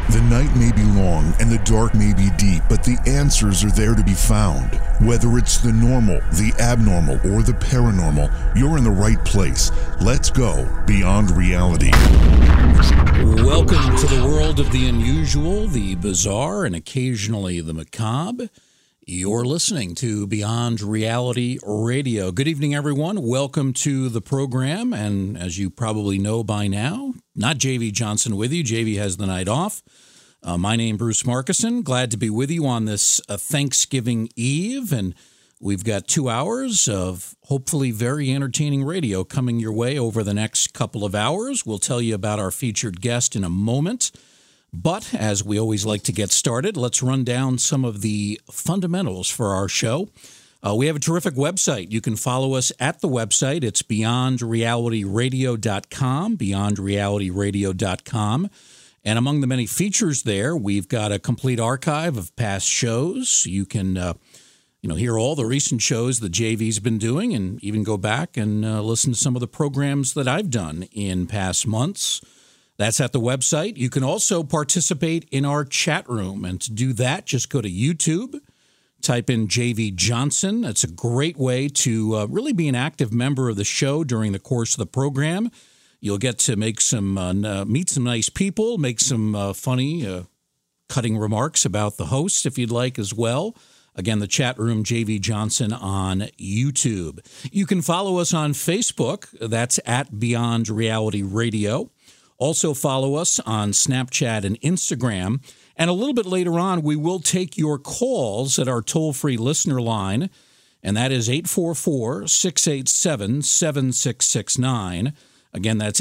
The night may be long and the dark may be deep, but the answers are there to be found. Whether it's the normal, the abnormal, or the paranormal, you're in the right place. Let's go beyond reality. Welcome to the world of the unusual, the bizarre, and occasionally the macabre. You're listening to Beyond Reality Radio. Good evening, everyone. Welcome to the program. And as you probably know by now, not J.V. Johnson with you. J.V. has the night off. My name, Bruce Markison. Glad to be with you on this Thanksgiving Eve. And we've got 2 hours of hopefully very entertaining radio coming your way over the next couple of hours. We'll tell you about our featured guest in a moment. But as we always like to get started, let's run down some of the fundamentals for our show. We have a terrific website. You can follow us at the website. It's beyondrealityradio.com, beyondrealityradio.com. And among the many features there, we've got a complete archive of past shows. You can hear all the recent shows that JV's been doing and even go back and listen to some of the programs that I've done in past months. That's at the website. You can also participate in our chat room. And to do that, just go to YouTube, type in JV Johnson. That's a great way to really be an active member of the show during the course of the program. You'll get to make meet some nice people, make some funny, cutting remarks about the host if you'd like as well. Again, the chat room, JV Johnson on YouTube. You can follow us on Facebook. That's at Beyond Reality Radio. Also follow us on Snapchat and Instagram. And a little bit later on, we will take your calls at our toll-free listener line, and that is 844-687-7669. Again, that's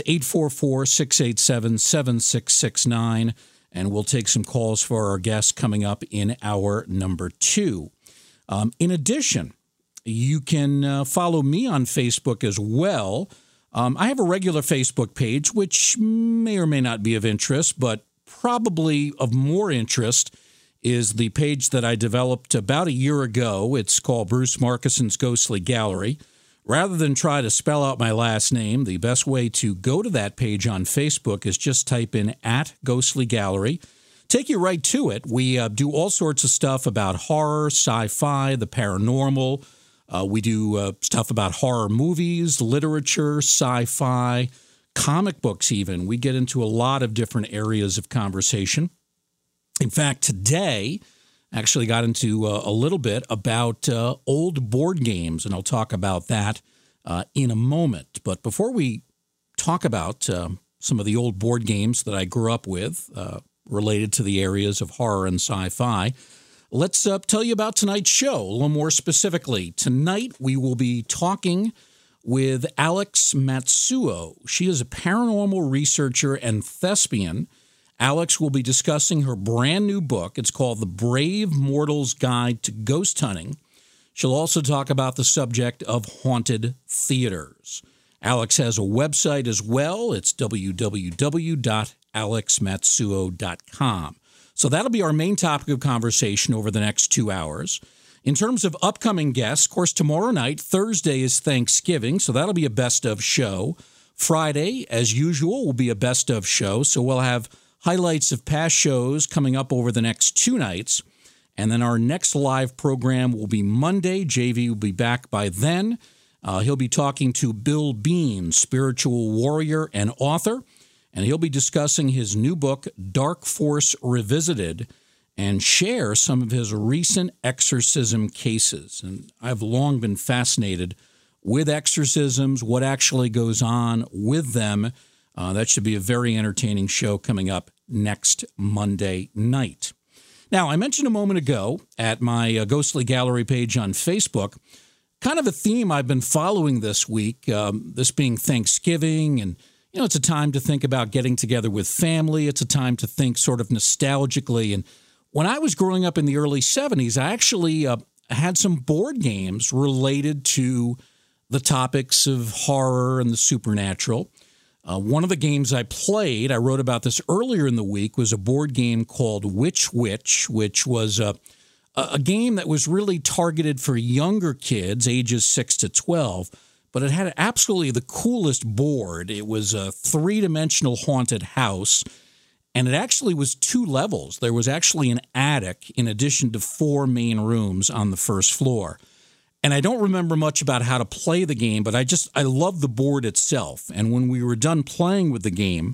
844-687-7669, and we'll take some calls for our guests coming up in hour number 2. In addition, you can follow me on Facebook as well. I have a regular Facebook page, which may or may not be of interest, but probably of more interest is the page that I developed about a year ago. It's called Bruce Markison's Ghostly Gallery. Rather than try to spell out my last name, the best way to go to that page on Facebook is just type in @Ghostly Gallery. Take you right to it. We do all sorts of stuff about horror, sci-fi, the paranormal. We do stuff about horror movies, literature, sci-fi, comic books even. We get into a lot of different areas of conversation. In fact, today, actually got into a little bit about old board games, and I'll talk about that in a moment. But before we talk about some of the old board games that I grew up with related to the areas of horror and sci-fi, let's tell you about tonight's show a little more specifically. Tonight, we will be talking with Alex Matsuo. She is a paranormal researcher and thespian. Alex will be discussing her brand new book. It's called The Brave Mortal's Guide to Ghost Hunting. She'll also talk about the subject of haunted theaters. Alex has a website as well. It's www.alexmatsuo.com. So that'll be our main topic of conversation over the next 2 hours. In terms of upcoming guests, of course, tomorrow night, Thursday is Thanksgiving, so that'll be a best of show. Friday, as usual, will be a best of show, so we'll have highlights of past shows coming up over the next 2 nights. And then our next live program will be Monday. JV will be back by then. He'll be talking to Bill Bean, spiritual warrior and author. And he'll be discussing his new book, Dark Force Revisited, and share some of his recent exorcism cases. And I've long been fascinated with exorcisms, what actually goes on with them. That should be a very entertaining show coming up next Monday night. Now, I mentioned a moment ago at my Ghostly Gallery page on Facebook, kind of a theme I've been following this week, this being Thanksgiving, and it's a time to think about getting together with family. It's a time to think sort of nostalgically. And when I was growing up in the early 70s, I actually had some board games related to the topics of horror and the supernatural. One of the games I played, I wrote about this earlier in the week, was a board game called Witch Witch, which was a game that was really targeted for younger kids, ages 6 to 12. But it had absolutely the coolest board. It was a 3-dimensional haunted house, And it actually was 2 levels. There was actually an attic in addition to 4 main rooms on the first floor. And I don't remember much about how to play the game, but I love the board itself. And when we were done playing with the game,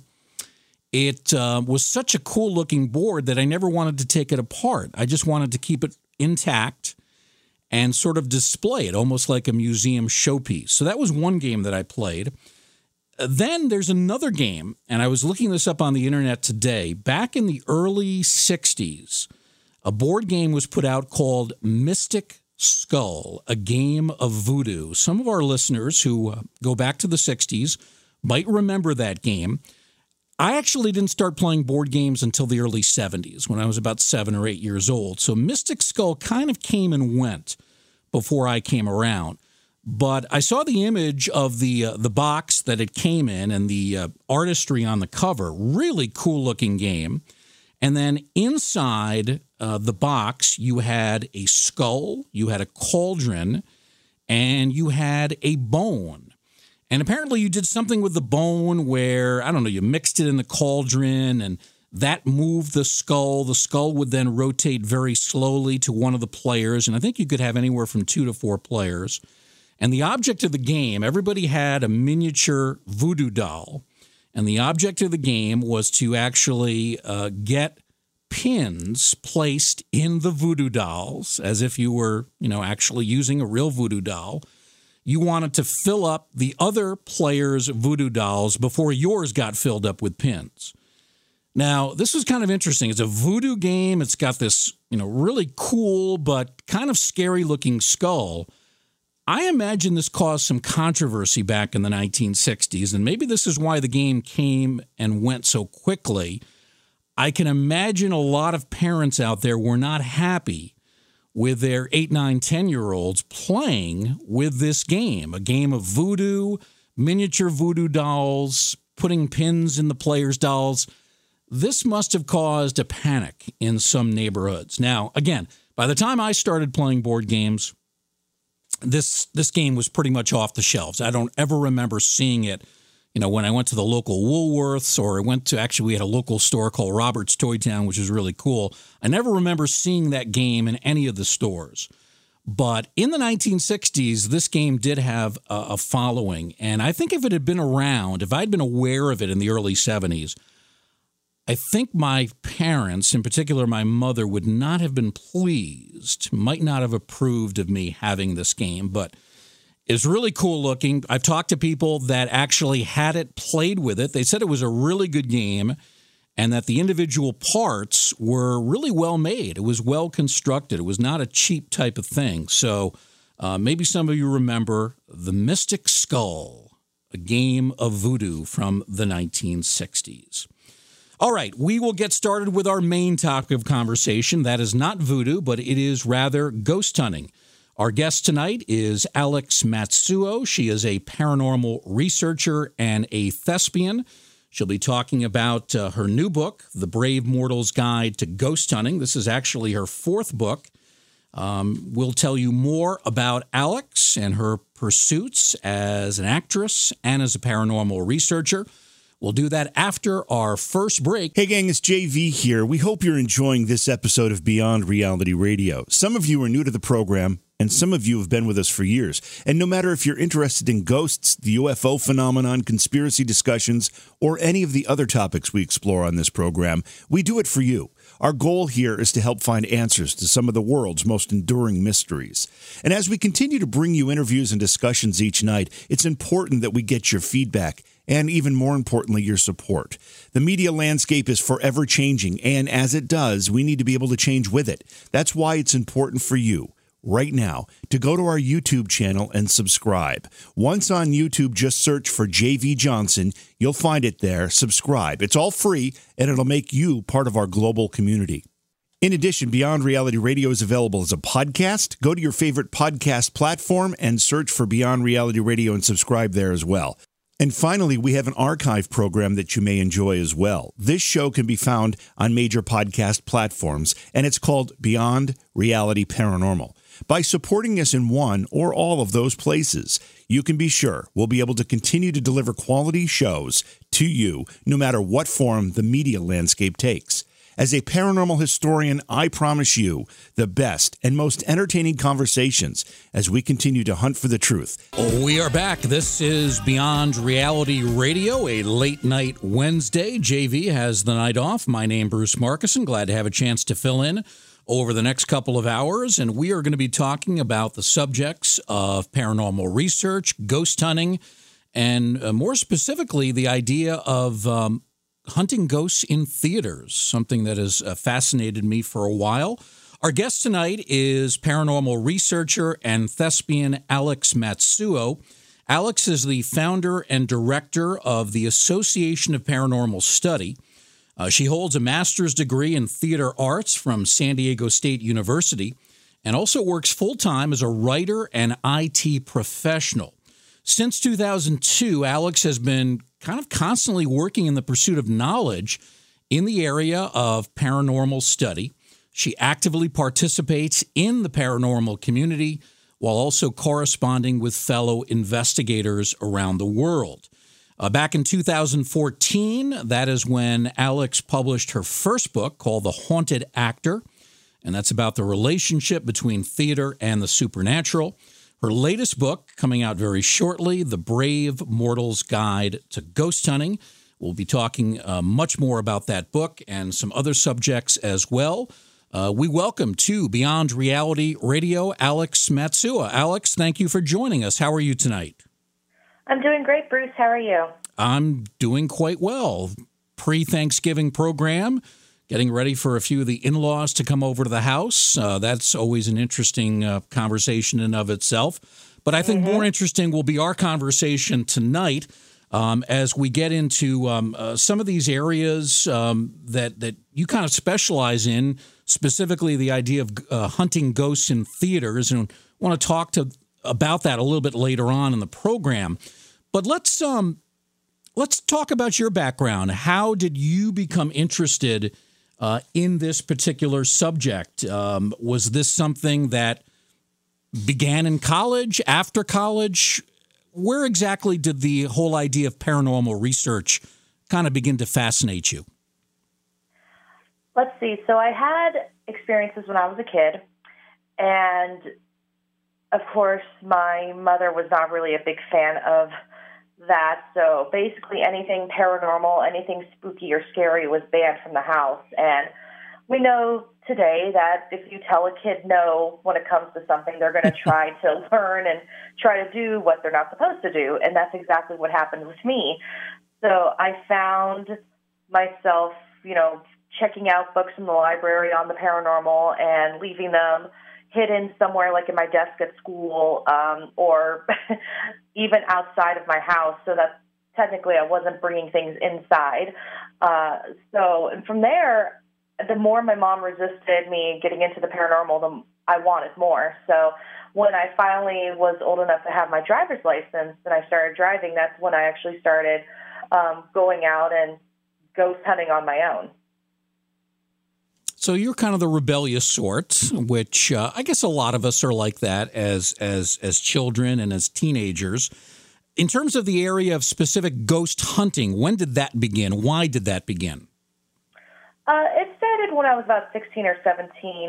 it was such a cool-looking board that I never wanted to take it apart. I just wanted to keep it intact and sort of display it, almost like a museum showpiece. So that was one game that I played. Then there's another game, and I was looking this up on the internet today. Back in the early 60s, a board game was put out called Mystic Skull, a game of voodoo. Some of our listeners who go back to the 60s might remember that game. I actually didn't start playing board games until the early 70s, when I was about 7 or 8 years old. So Mystic Skull kind of came and went before I came around. But I saw the image of the box that it came in and the artistry on the cover. Really cool-looking game. And then inside the box, you had a skull, you had a cauldron, and you had a bone. And apparently you did something with the bone where, I don't know, you mixed it in the cauldron and that moved the skull. The skull would then rotate very slowly to one of the players. And I think you could have anywhere from 2 to 4 players. And the object of the game, everybody had a miniature voodoo doll. And the object of the game was to actually get pins placed in the voodoo dolls, as if you were, actually using a real voodoo doll. You wanted to fill up the other players' voodoo dolls before yours got filled up with pins. Now, this was kind of interesting. It's a voodoo game. It's got this, really cool but kind of scary-looking skull. I imagine this caused some controversy back in the 1960s, and maybe this is why the game came and went so quickly. I can imagine a lot of parents out there were not happy with their 8, 9, 10-year-olds playing with this game, a game of voodoo, miniature voodoo dolls, putting pins in the players' dolls. This must have caused a panic in some neighborhoods. Now, again, by the time I started playing board games, this game was pretty much off the shelves. I don't ever remember seeing it, when I went to the local Woolworths, or we had a local store called Robert's Toy Town, which is really cool. I never remember seeing that game in any of the stores. But in the 1960s, this game did have a following. And I think if it had been around, if I'd been aware of it in the early 70s, I think my parents, in particular my mother, would not have been pleased, might not have approved of me having this game, but it's really cool looking. I've talked to people that actually had it, played with it. They said it was a really good game and that the individual parts were really well made. It was well constructed. It was not a cheap type of thing. So maybe some of you remember The Mystic Skull, a game of voodoo from the 1960s. All right, we will get started with our main topic of conversation. That is not voodoo, but it is rather ghost hunting. Our guest tonight is Alex Matsuo. She is a paranormal researcher and a thespian. She'll be talking about her new book, The Brave Mortal's Guide to Ghost Hunting. This is actually her 4th book. We'll tell you more about Alex and her pursuits as an actress and as a paranormal researcher. We'll do that after our first break. Hey gang, it's JV here. We hope you're enjoying this episode of Beyond Reality Radio. Some of you are new to the program, and some of you have been with us for years. And no matter if you're interested in ghosts, the UFO phenomenon, conspiracy discussions, or any of the other topics we explore on this program, we do it for you. Our goal here is to help find answers to some of the world's most enduring mysteries. And as we continue to bring you interviews and discussions each night, it's important that we get your feedback and, even more importantly, your support. The media landscape is forever changing, and as it does, we need to be able to change with it. That's why it's important for you, right now, to go to our YouTube channel and subscribe. Once on YouTube, just search for JV Johnson. You'll find it there. Subscribe. It's all free, and it'll make you part of our global community. In addition, Beyond Reality Radio is available as a podcast. Go to your favorite podcast platform and search for Beyond Reality Radio and subscribe there as well. And finally, we have an archive program that you may enjoy as well. This show can be found on major podcast platforms, and it's called Beyond Reality Paranormal. By supporting us in one or all of those places, you can be sure we'll be able to continue to deliver quality shows to you no matter what form the media landscape takes. As a paranormal historian, I promise you the best and most entertaining conversations as we continue to hunt for the truth. We are back. This is Beyond Reality Radio, a late night Wednesday. JV has the night off. My name, Bruce Markuson. Glad to have a chance to fill in over the next couple of hours. And we are going to be talking about the subjects of paranormal research, ghost hunting, and more specifically, the idea of hunting ghosts in theaters, something that has fascinated me for a while. Our guest tonight is paranormal researcher and thespian Alex Matsuo. Alex is the founder and director of the Association of Paranormal Study. She holds a master's degree in theater arts from San Diego State University and also works full-time as a writer and IT professional. Since 2002, Alex has been kind of constantly working in the pursuit of knowledge in the area of paranormal study. She actively participates in the paranormal community while also corresponding with fellow investigators around the world. Back in 2014, that is when Alex published her first book called The Haunted Actor, and that's about the relationship between theater and the supernatural. Her latest book, coming out very shortly, The Brave Mortal's Guide to Ghost Hunting. We'll be talking much more about that book and some other subjects as well. We welcome to Beyond Reality Radio, Alex Matsuo. Alex, thank you for joining us. How are you tonight? I'm doing great, Bruce. How are you? I'm doing quite well. Pre-Thanksgiving program. Getting ready for a few of the in-laws to come over to the house. That's always an interesting conversation in of itself. But I think more interesting will be our conversation tonight as we get into some of these areas that you kind of specialize in, specifically the idea of hunting ghosts in theaters. And I want to talk about that a little bit later on in the program. But let's talk about your background. How did you become interested in this particular subject? Was this something that began in college, after college? Where exactly did the whole idea of paranormal research kind of begin to fascinate you? Let's see. So I had experiences when I was a kid, and of course, my mother was not really a big fan of that. So basically anything paranormal, anything spooky or scary was banned from the house. And we know today that if you tell a kid no when it comes to something, they're going to try to learn and try to do what they're not supposed to do. And that's exactly what happened with me. So I found myself, checking out books from the library on the paranormal and leaving them hidden somewhere like in my desk at school or even outside of my house, so that technically I wasn't bringing things inside. And from there, the more my mom resisted me getting into the paranormal, the I wanted more. So when I finally was old enough to have my driver's license and I started driving, that's when I actually started going out and ghost hunting on my own. So you're kind of the rebellious sort, which I guess a lot of us are like that as children and as teenagers. In terms of the area of specific ghost hunting, when did that begin? Why did that begin? It started when I was about 16 or 17.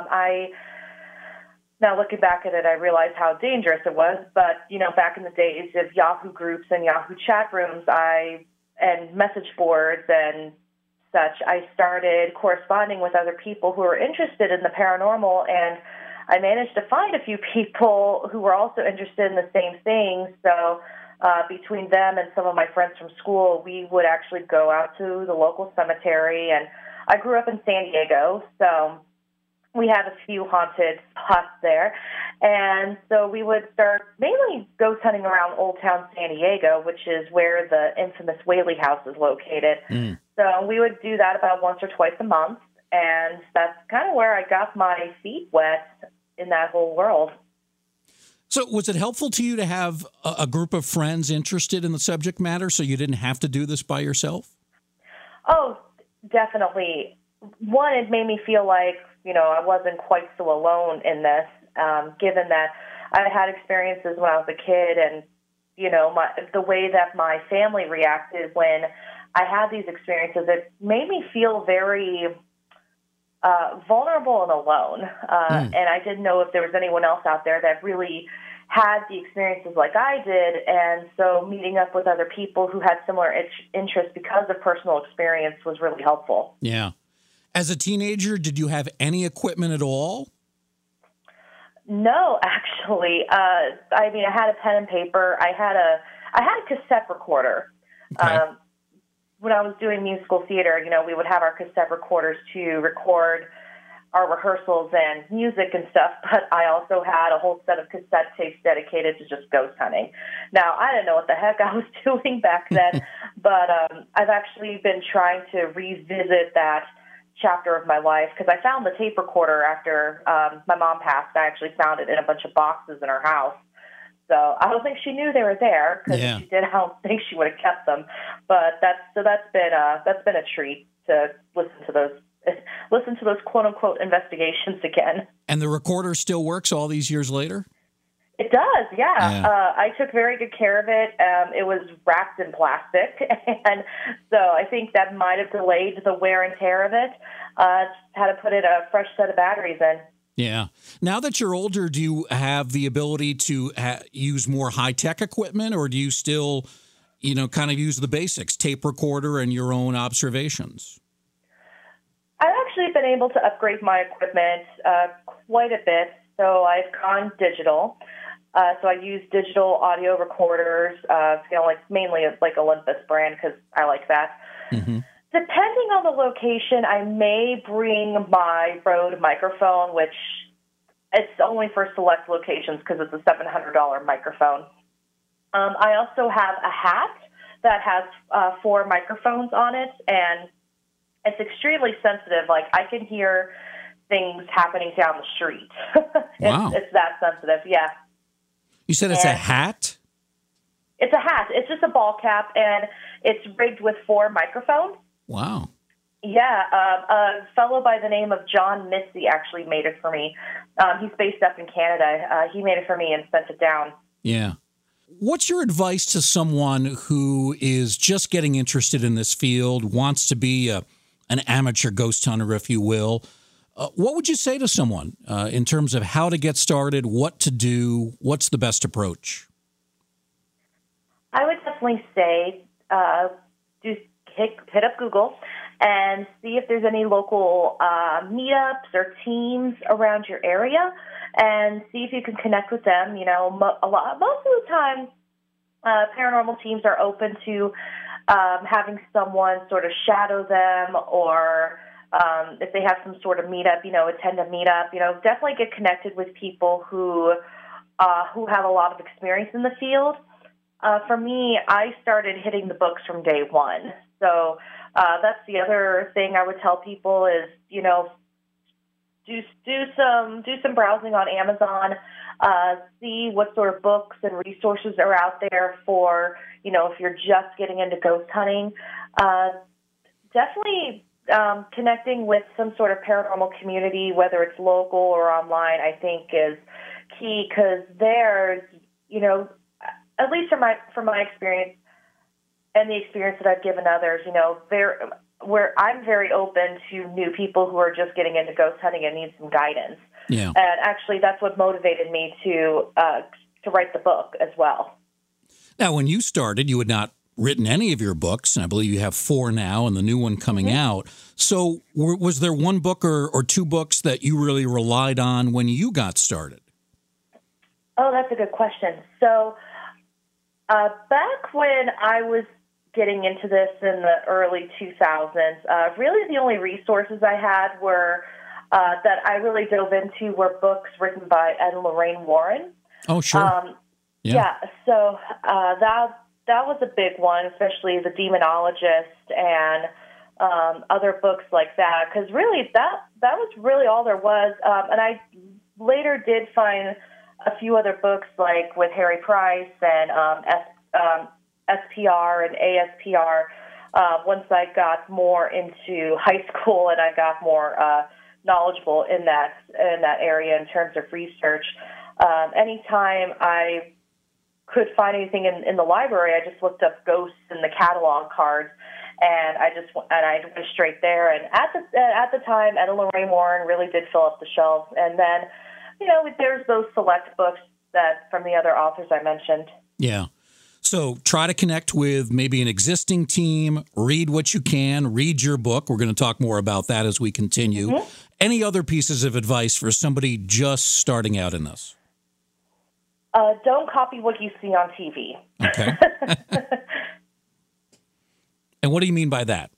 Now looking back at it, I realize how dangerous it was. But, back in the days of Yahoo groups and Yahoo chat rooms, and message boards and such, I started corresponding with other people who were interested in the paranormal, and I managed to find a few people who were also interested in the same thing. So between them and some of my friends from school, we would actually go out to the local cemetery, and I grew up in San Diego, so we had a few haunted spots there. And so we would start mainly ghost hunting around Old Town San Diego, which is where the infamous Whaley House is located. So we would do that about once or twice a month, and that's kind of where I got my feet wet in that whole world. So was it helpful to you to have a group of friends interested in the subject matter so you didn't have to do this by yourself? Oh, definitely. One, it made me feel like, I wasn't quite so alone in this, given that I had experiences when I was a kid, and the way that my family reacted when I had these experiences, it made me feel very vulnerable and alone. And I didn't know if there was anyone else out there that really had the experiences like I did. And so meeting up with other people who had similar interests because of personal experience was really helpful. Yeah. As a teenager, did you have any equipment at all? No, actually. I had a pen and paper. I had a cassette recorder. Okay. When I was doing musical theater, we would have our cassette recorders to record our rehearsals and music and stuff, but I also had a whole set of cassette tapes dedicated to just ghost hunting. Now, I didn't know what the heck I was doing back then, but I've actually been trying to revisit that chapter of my life because I found the tape recorder after my mom passed. I actually found it in a bunch of boxes in her house. So I don't think she knew they were there because if she did, I don't think she would have kept them. But that's been a treat to listen to those quote unquote investigations again. And the recorder still works all these years later? It does, yeah. I took very good care of it. It was wrapped in plastic, and so I think that might have delayed the wear and tear of it. Had to put in a fresh set of batteries in. Yeah. Now that you're older, do you have the ability to use more high-tech equipment, or do you still, kind of use the basics, tape recorder and your own observations? I've actually been able to upgrade my equipment quite a bit. So I've gone digital. So I use digital audio recorders, mainly like Olympus brand because I like that. Mm-hmm. Depending on the location, I may bring my Rode microphone, which it's only for select locations because it's a $700 microphone. I also have a hat that has 4 microphones on it, and it's extremely sensitive. Like, I can hear things happening down the street. Wow. It's that sensitive, yeah. You said it's a hat? It's a hat. It's just a ball cap, and it's rigged with 4 microphones. Wow. Yeah, a fellow by the name of John Missy actually made it for me. He's based up in Canada. He made it for me and sent it down. Yeah. What's your advice to someone who is just getting interested in this field, wants to be an amateur ghost hunter, if you will? What would you say to someone in terms of how to get started, what to do, what's the best approach? I would definitely say hit up Google and see if there's any local meetups or teams around your area, and see if you can connect with them. Most of the time, paranormal teams are open to having someone sort of shadow them, or if they have some sort of meetup, attend a meetup. Definitely get connected with people who have a lot of experience in the field. For me, I started hitting the books from day one. So that's the other thing I would tell people is, do some browsing on Amazon, see what sort of books and resources are out there for, if you're just getting into ghost hunting. Definitely connecting with some sort of paranormal community, whether it's local or online, I think is key, because there's, at least from my experience and the experience that I've given others, where I'm very open to new people who are just getting into ghost hunting and need some guidance. Yeah. And actually, that's what motivated me to write the book as well. Now, when you started, you had not written any of your books, and I believe you have 4 now and the new one coming out. So was there one book or 2 books that you really relied on when you got started? Oh, that's a good question. So back when I was getting into this in the early 2000s, really the only resources I had were that I really dove into were books written by Ed and Lorraine Warren. Oh, sure. So that was a big one, especially The Demonologist and other books like that, because really that was really all there was. And I later did find a few other books, like with Harry Price and SPR and ASPR, once I got more into high school and I got more knowledgeable in that area in terms of research. Anytime I could find anything in the library, I just looked up ghosts in the catalog cards, and I went straight there. And at the time, Etta Lorraine Warren really did fill up the shelves. And then, there's those select books that from the other authors I mentioned. Yeah. So try to connect with maybe an existing team, read what you can, read your book. We're going to talk more about that as we continue. Mm-hmm. Any other pieces of advice for somebody just starting out in this? Don't copy what you see on TV. Okay. And what do you mean by that?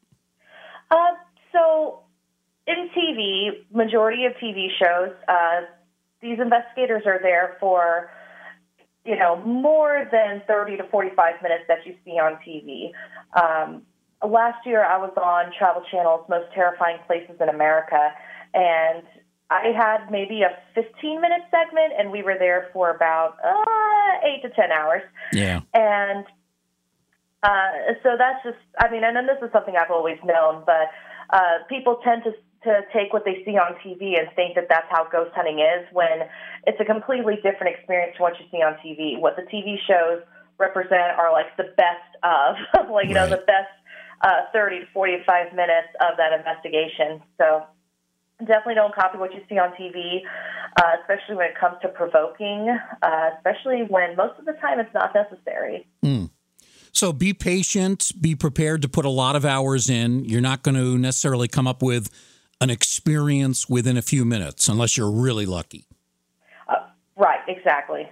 So in TV, majority of TV shows, these investigators are there for, more than 30 to 45 minutes that you see on TV. Last year, I was on Travel Channel's Most Terrifying Places in America, and I had maybe a 15-minute segment, and we were there for about 8 to 10 hours. Yeah. And so that's just, and then this is something I've always known, but people tend to take what they see on TV and think that that's how ghost hunting is, when it's a completely different experience to what you see on TV. What the TV shows represent are like the best of, the best 30 to 45 minutes of that investigation. So definitely don't copy what you see on TV, especially when it comes to provoking, especially when most of the time it's not necessary. Mm. So be patient, be prepared to put a lot of hours in. You're not going to necessarily come up with an experience within a few minutes unless you're really lucky. Right, exactly.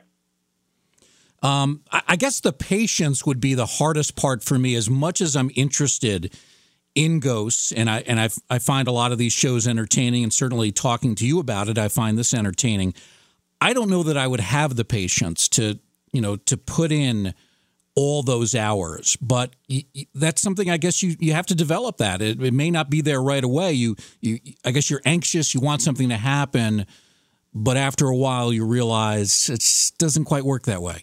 I guess the patience would be the hardest part for me. As much as I'm interested in ghosts, and I find a lot of these shows entertaining, and certainly talking to you about it, I find this entertaining. I don't know that I would have the patience to put in all those hours, but that's something I guess you have to develop that. It may not be there right away. I guess you're anxious, you want something to happen, but after a while you realize it doesn't quite work that way.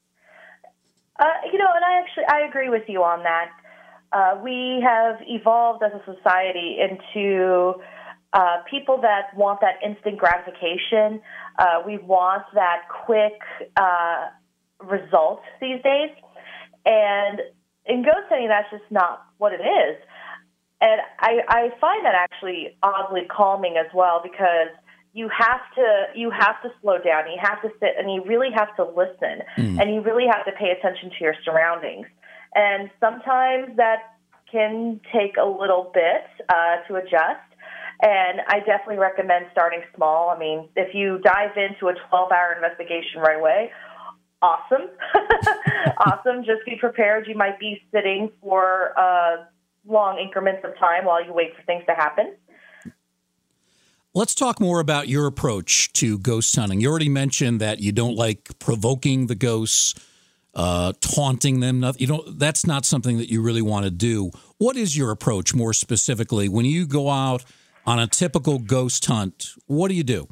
And I agree with you on that. We have evolved as a society into people that want that instant gratification. We want that quick result these days. And in ghost hunting, that's just not what it is. And I find that actually oddly calming as well, because you have to slow down. You have to sit, and you really have to listen, and you really have to pay attention to your surroundings. And sometimes that can take a little bit to adjust. And I definitely recommend starting small. I mean, if you dive into a 12-hour investigation right away, awesome. Awesome. Just be prepared. You might be sitting for long increments of time while you wait for things to happen. Let's talk more about your approach to ghost hunting. You already mentioned that you don't like provoking the ghosts, taunting them. That's not something that you really want to do. What is your approach more specifically? When you go out on a typical ghost hunt, what do you do?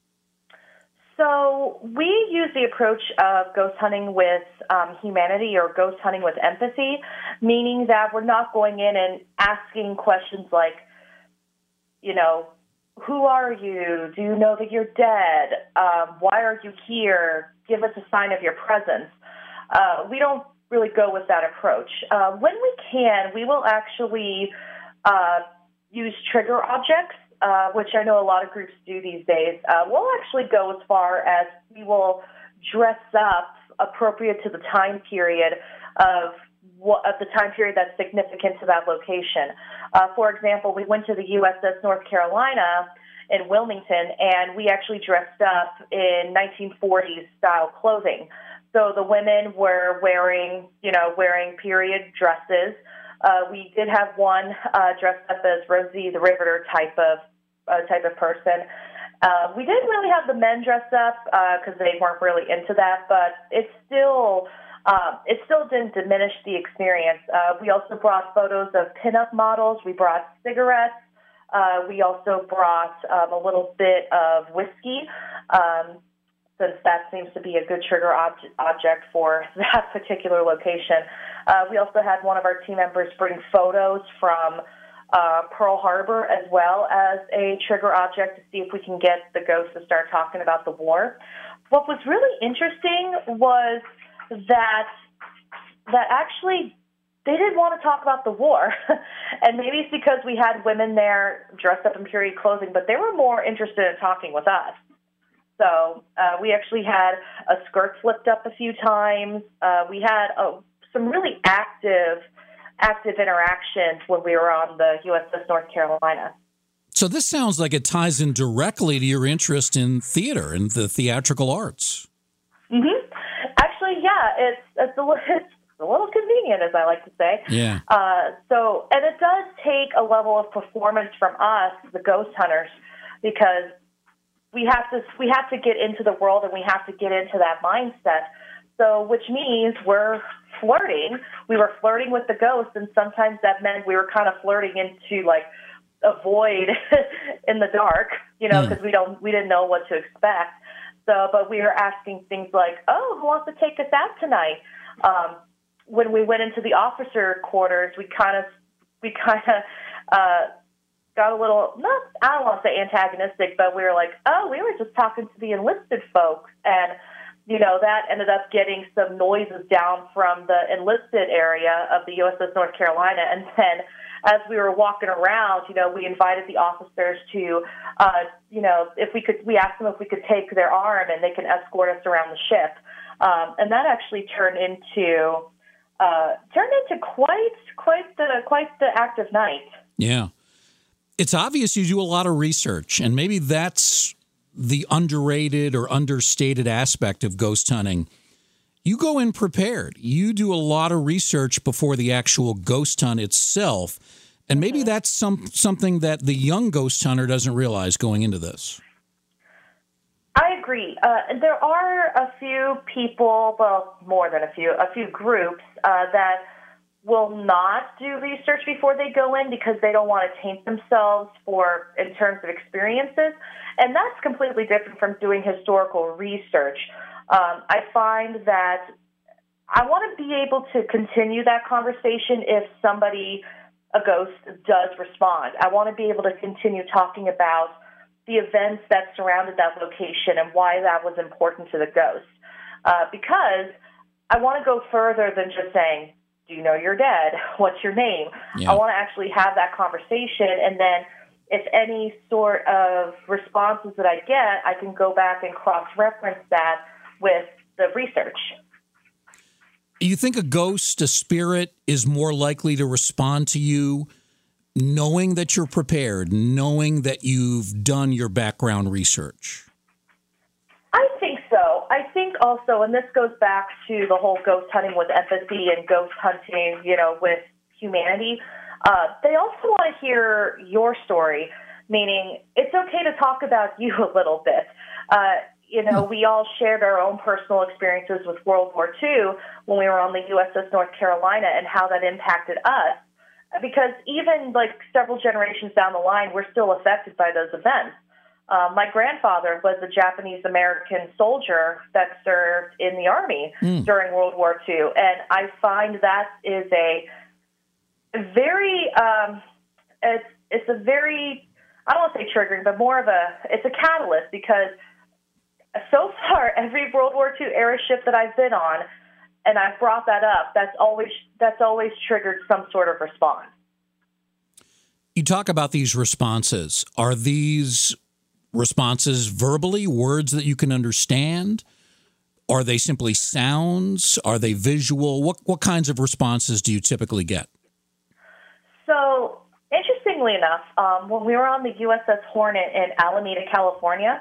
So we use the approach of ghost hunting with humanity, or ghost hunting with empathy, meaning that we're not going in and asking questions like, who are you? Do you know that you're dead? Why are you here? Give us a sign of your presence. We don't really go with that approach. When we can, we will actually use trigger objects, which I know a lot of groups do these days. We'll actually go as far as we will dress up appropriate to the time period of the time period that's significant to that location. For example, we went to the USS North Carolina in Wilmington, and we actually dressed up in 1940s style clothing. So the women were wearing period dresses. We did have one dressed up as Rosie the Riveter type of person. We didn't really have the men dressed up because they weren't really into that, but it still didn't diminish the experience. We also brought photos of pinup models. We brought cigarettes. We also brought a little bit of whiskey, since that seems to be a good trigger object for that particular location. We also had one of our team members bring photos from Pearl Harbor as well as a trigger object to see if we can get the ghosts to start talking about the war. what was really interesting was that actually they didn't want to talk about the war. And maybe it's because we had women there dressed up in period clothing, but they were more interested in talking with us. So we actually had a skirt flipped up a few times. We had some really active interactions when we were on the USS North Carolina. So this sounds like it ties in directly to your interest in theater and the theatrical arts. Mm-hmm. Actually, yeah, it's a little convenient, as I like to say. Yeah. And it does take a level of performance from us, the ghost hunters, because we have to get into the world and we have to get into that mindset. So, which means we're flirting. We were flirting with the ghosts, and sometimes that meant we were kind of flirting into like a void in the dark, because we didn't know what to expect. So, but we were asking things like, "Oh, who wants to take us out tonight?" When we went into the officer quarters, we kind of got a little, I don't want to say antagonistic, but we were like, "Oh, we were just talking to the enlisted folks," and that ended up getting some noises down from the enlisted area of the USS North Carolina. And then as we were walking around, we invited the officers to, we asked them if we could take their arm and they can escort us around the ship. And that actually turned into quite the active night. Yeah. It's obvious you do a lot of research, and maybe that's the underrated or understated aspect of ghost hunting. You go in prepared. You do a lot of research before the actual ghost hunt itself, and maybe that's something that the young ghost hunter doesn't realize going into this. I agree. There are a few people, well, more than a few groups that will not do research before they go in because they don't want to taint themselves in terms of experiences. And that's completely different from doing historical research. I find that I want to be able to continue that conversation if a ghost does respond. I want to be able to continue talking about the events that surrounded that location and why that was important to the ghost. Because I want to go further than just saying, "Do you know you're dead? What's your name?" Yeah. I want to actually have that conversation, and then if any sort of responses that I get, I can go back and cross-reference that with the research. You think a ghost, a spirit, is more likely to respond to you knowing that you're prepared, knowing that you've done your background research? I think so. I think also, and this goes back to the whole ghost hunting with empathy and ghost hunting, with humanity. They also want to hear your story, meaning it's okay to talk about you a little bit. We all shared our own personal experiences with World War II when we were on the USS North Carolina and how that impacted us. Because even several generations down the line, we're still affected by those events. My grandfather was a Japanese-American soldier that served in the Army during World War II. And I find that is a very, it's a very, I don't want to say triggering, but more of it's a catalyst because so far every World War II era ship that I've been on, and I've brought that up, that's always triggered some sort of response. You talk about these responses. Are these responses verbally, words that you can understand? Are they simply sounds? Are they visual? What kinds of responses do you typically get? So, interestingly enough, when we were on the USS Hornet in Alameda, California,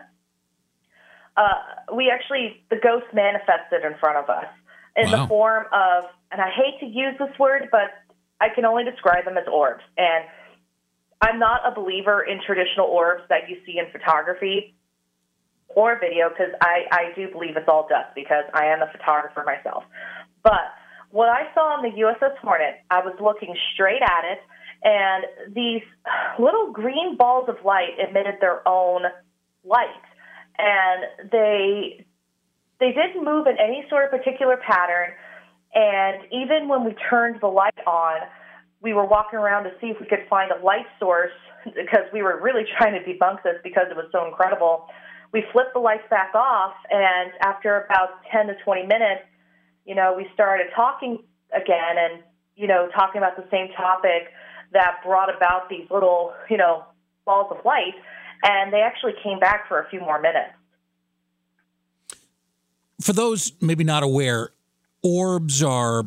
the ghost manifested in front of us in the form of, and I hate to use this word, but I can only describe them as orbs. And I'm not a believer in traditional orbs that you see in photography or video because I do believe it's all dust because I am a photographer myself. But what I saw on the USS Hornet, I was looking straight at it, and these little green balls of light emitted their own light. And they didn't move in any sort of particular pattern. And even when we turned the light on, we were walking around to see if we could find a light source because we were really trying to debunk this because it was so incredible. we flipped the lights back off, and after about 10 to 20 minutes, we started talking again and, talking about the same topic that brought about these little, balls of light, and they actually came back for a few more minutes. For those maybe not aware, orbs are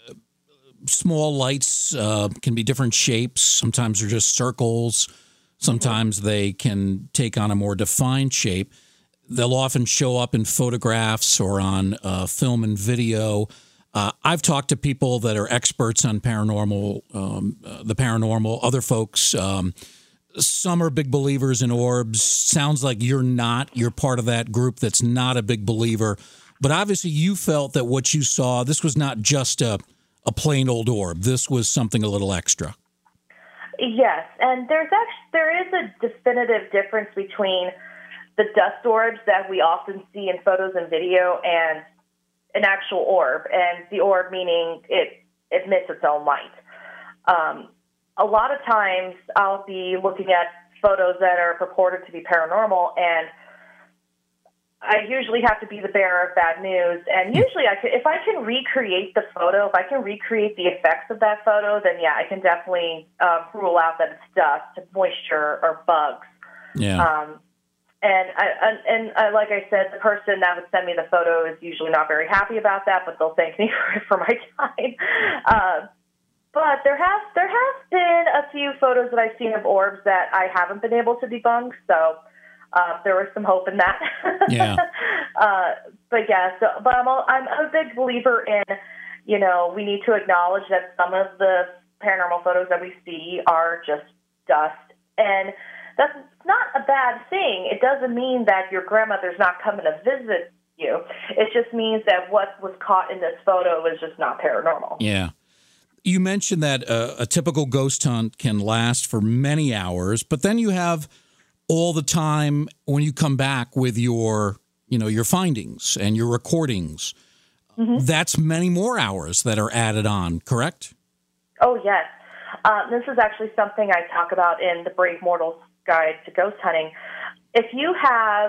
small lights, can be different shapes. Sometimes they're just circles. Sometimes they can take on a more defined shape. They'll often show up in photographs or on film and video. I've talked to people that are experts on paranormal, the paranormal, other folks. Some are big believers in orbs. Sounds like you're not. You're part of that group that's not a big believer. But obviously you felt that what you saw, this was not just a plain old orb. This was something a little extra. Yes, and there is a definitive difference between the dust orbs that we often see in photos and video and an actual orb, and the orb meaning it emits its own light. A lot of times I'll be looking at photos that are purported to be paranormal, and I usually have to be the bearer of bad news. And usually if I can recreate the photo, if I can recreate the effects of that photo, then yeah, I can definitely rule out that it's dust, moisture, or bugs. Yeah. And like I said, the person that would send me the photo is usually not very happy about that, but they'll thank me for my time. But there has been a few photos that I've seen of orbs that I haven't been able to debunk, so there was some hope in that. Yeah. But I'm a big believer in, we need to acknowledge that some of the paranormal photos that we see are just dust, and that's not a bad thing. It doesn't mean that your grandmother's not coming to visit you. It just means that what was caught in this photo is just not paranormal. Yeah. You mentioned that a typical ghost hunt can last for many hours, but then you have all the time when you come back with your findings and your recordings. Mm-hmm. That's many more hours that are added on, correct? Oh, yes. This is actually something I talk about in the Brave Mortal's Guide to Ghost Hunting. If you have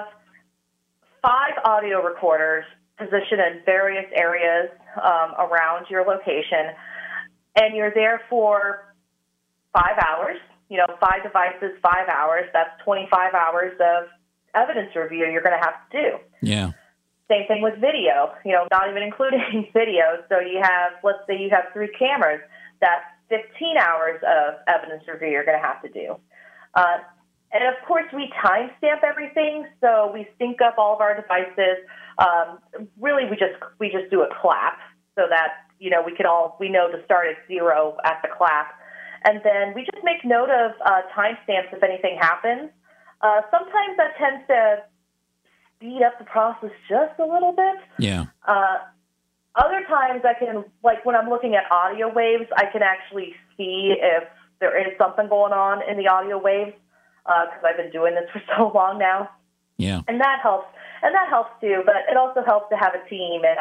5 audio recorders positioned in various areas around your location, and you're there for 5 hours, 5 devices, 5 hours, that's 25 hours of evidence review you're going to have to do. Yeah. Same thing with video, not even including video. So let's say you have 3 cameras, that's 15 hours of evidence review you're going to have to do. And of course, we timestamp everything, so we sync up all of our devices. Really, we just do a clap so that we know to start at 0 at the clap, and then we just make note of timestamps if anything happens. Sometimes that tends to speed up the process just a little bit. Yeah. Other times I can, like when I'm looking at audio waves, I can actually see if there is something going on in the audio waves because I've been doing this for so long now. Yeah. And that helps. And that helps too, but it also helps to have a team, and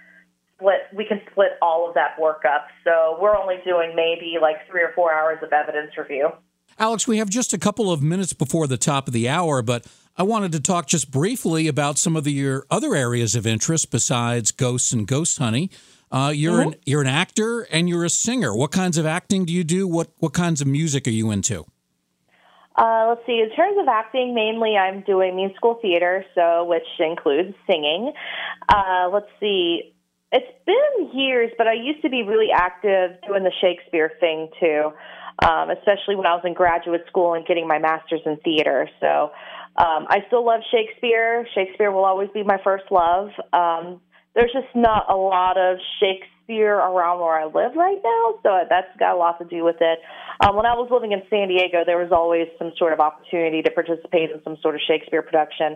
we can split all of that work up. So we're only doing maybe like 3 or 4 hours of evidence review. Alex, we have just a couple of minutes before the top of the hour, but I wanted to talk just briefly about some of your other areas of interest besides ghosts and ghost hunting. You're an actor and you're a singer. What kinds of acting do you do? What kinds of music are you into? Let's see. In terms of acting, mainly I'm doing musical theater, which includes singing. Let's see. It's been years, but I used to be really active doing the Shakespeare thing too, especially when I was in graduate school and getting my master's in theater. So I still love Shakespeare. Shakespeare will always be my first love. There's just not a lot of Shakespeare around where I live right now, so that's got a lot to do with it. When I was living in San Diego, there was always some sort of opportunity to participate in some sort of Shakespeare production.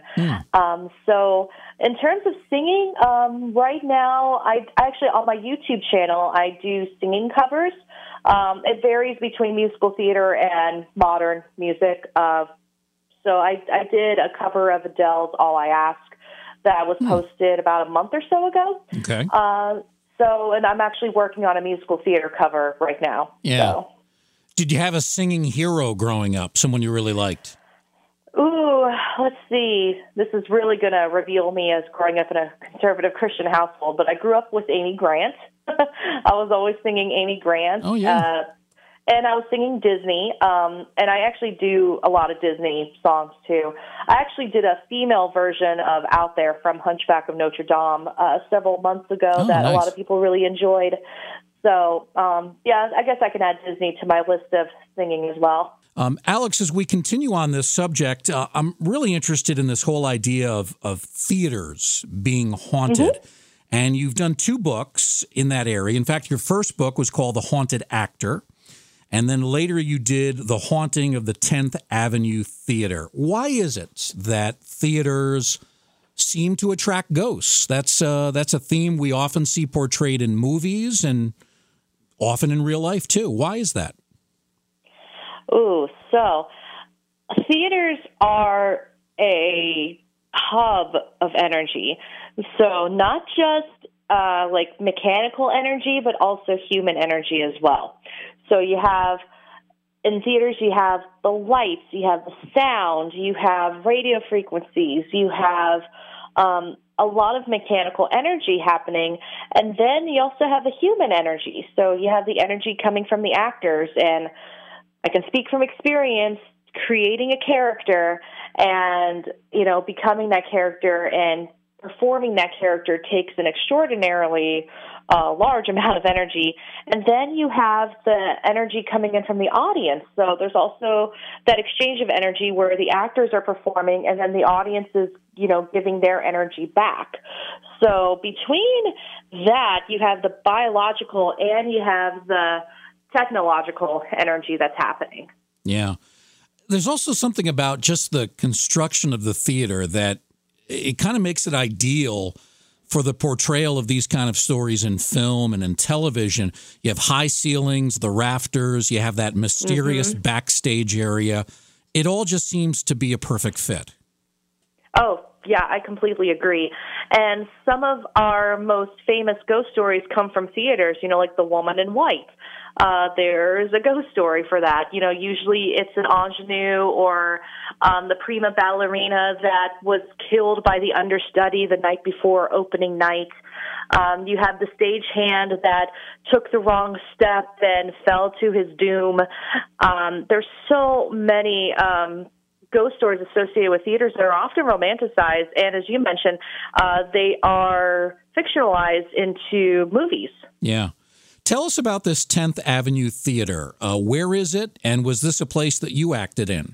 So in terms of singing, right now, I actually, on my YouTube channel, I do singing covers. It varies between musical theater and modern music. So I did a cover of Adele's All I Ask that was posted about a month or so ago. Okay. And I'm actually working on a musical theater cover right now. Yeah. So. Did you have a singing hero growing up, someone you really liked? Ooh, let's see, this is really going to reveal me as growing up in a conservative Christian household, but I grew up with Amy Grant. I was always singing Amy Grant. Oh, yeah. And I was singing Disney, and I actually do a lot of Disney songs, too. I actually did a female version of Out There from Hunchback of Notre Dame several months ago that nice. a lot of people really enjoyed. So, yeah, I guess I can add Disney to my list of singing as well. Alex, as we continue on this subject, I'm really interested in this whole idea of theaters being haunted. Mm-hmm. And you've done 2 books in that area. In fact, your first book was called The Haunted Actor. And then later you did The Haunting of the 10th Avenue Theater. Why is it that theaters seem to attract ghosts? That's a theme we often see portrayed in movies and often in real life, too. Why is that? Ooh, so theaters are a hub of energy. So not just like mechanical energy, but also human energy as well. So you have, in theaters, you have the lights, you have the sound, you have radio frequencies, you have a lot of mechanical energy happening, and then you also have the human energy. So you have the energy coming from the actors, and I can speak from experience creating a character and, becoming that character and performing that character takes an extraordinarily large amount of energy. And then you have the energy coming in from the audience. So there's also that exchange of energy where the actors are performing and then the audience is, giving their energy back. So between that, you have the biological and you have the technological energy that's happening. Yeah. There's also something about just the construction of the theater that it kind of makes it ideal for the portrayal of these kind of stories in film and in television. You have high ceilings, the rafters, you have that mysterious backstage area. It all just seems to be a perfect fit. Oh, yeah, I completely agree. And some of our most famous ghost stories come from theaters, like The Woman in White. There's a ghost story for that. Usually it's an ingenue or the prima ballerina that was killed by the understudy the night before opening night. You have the stagehand that took the wrong step and fell to his doom. There's so many ghost stories associated with theaters that are often romanticized, and as you mentioned, they are fictionalized into movies. Yeah. Tell us about this 10th Avenue Theater. Where is it, and was this a place that you acted in?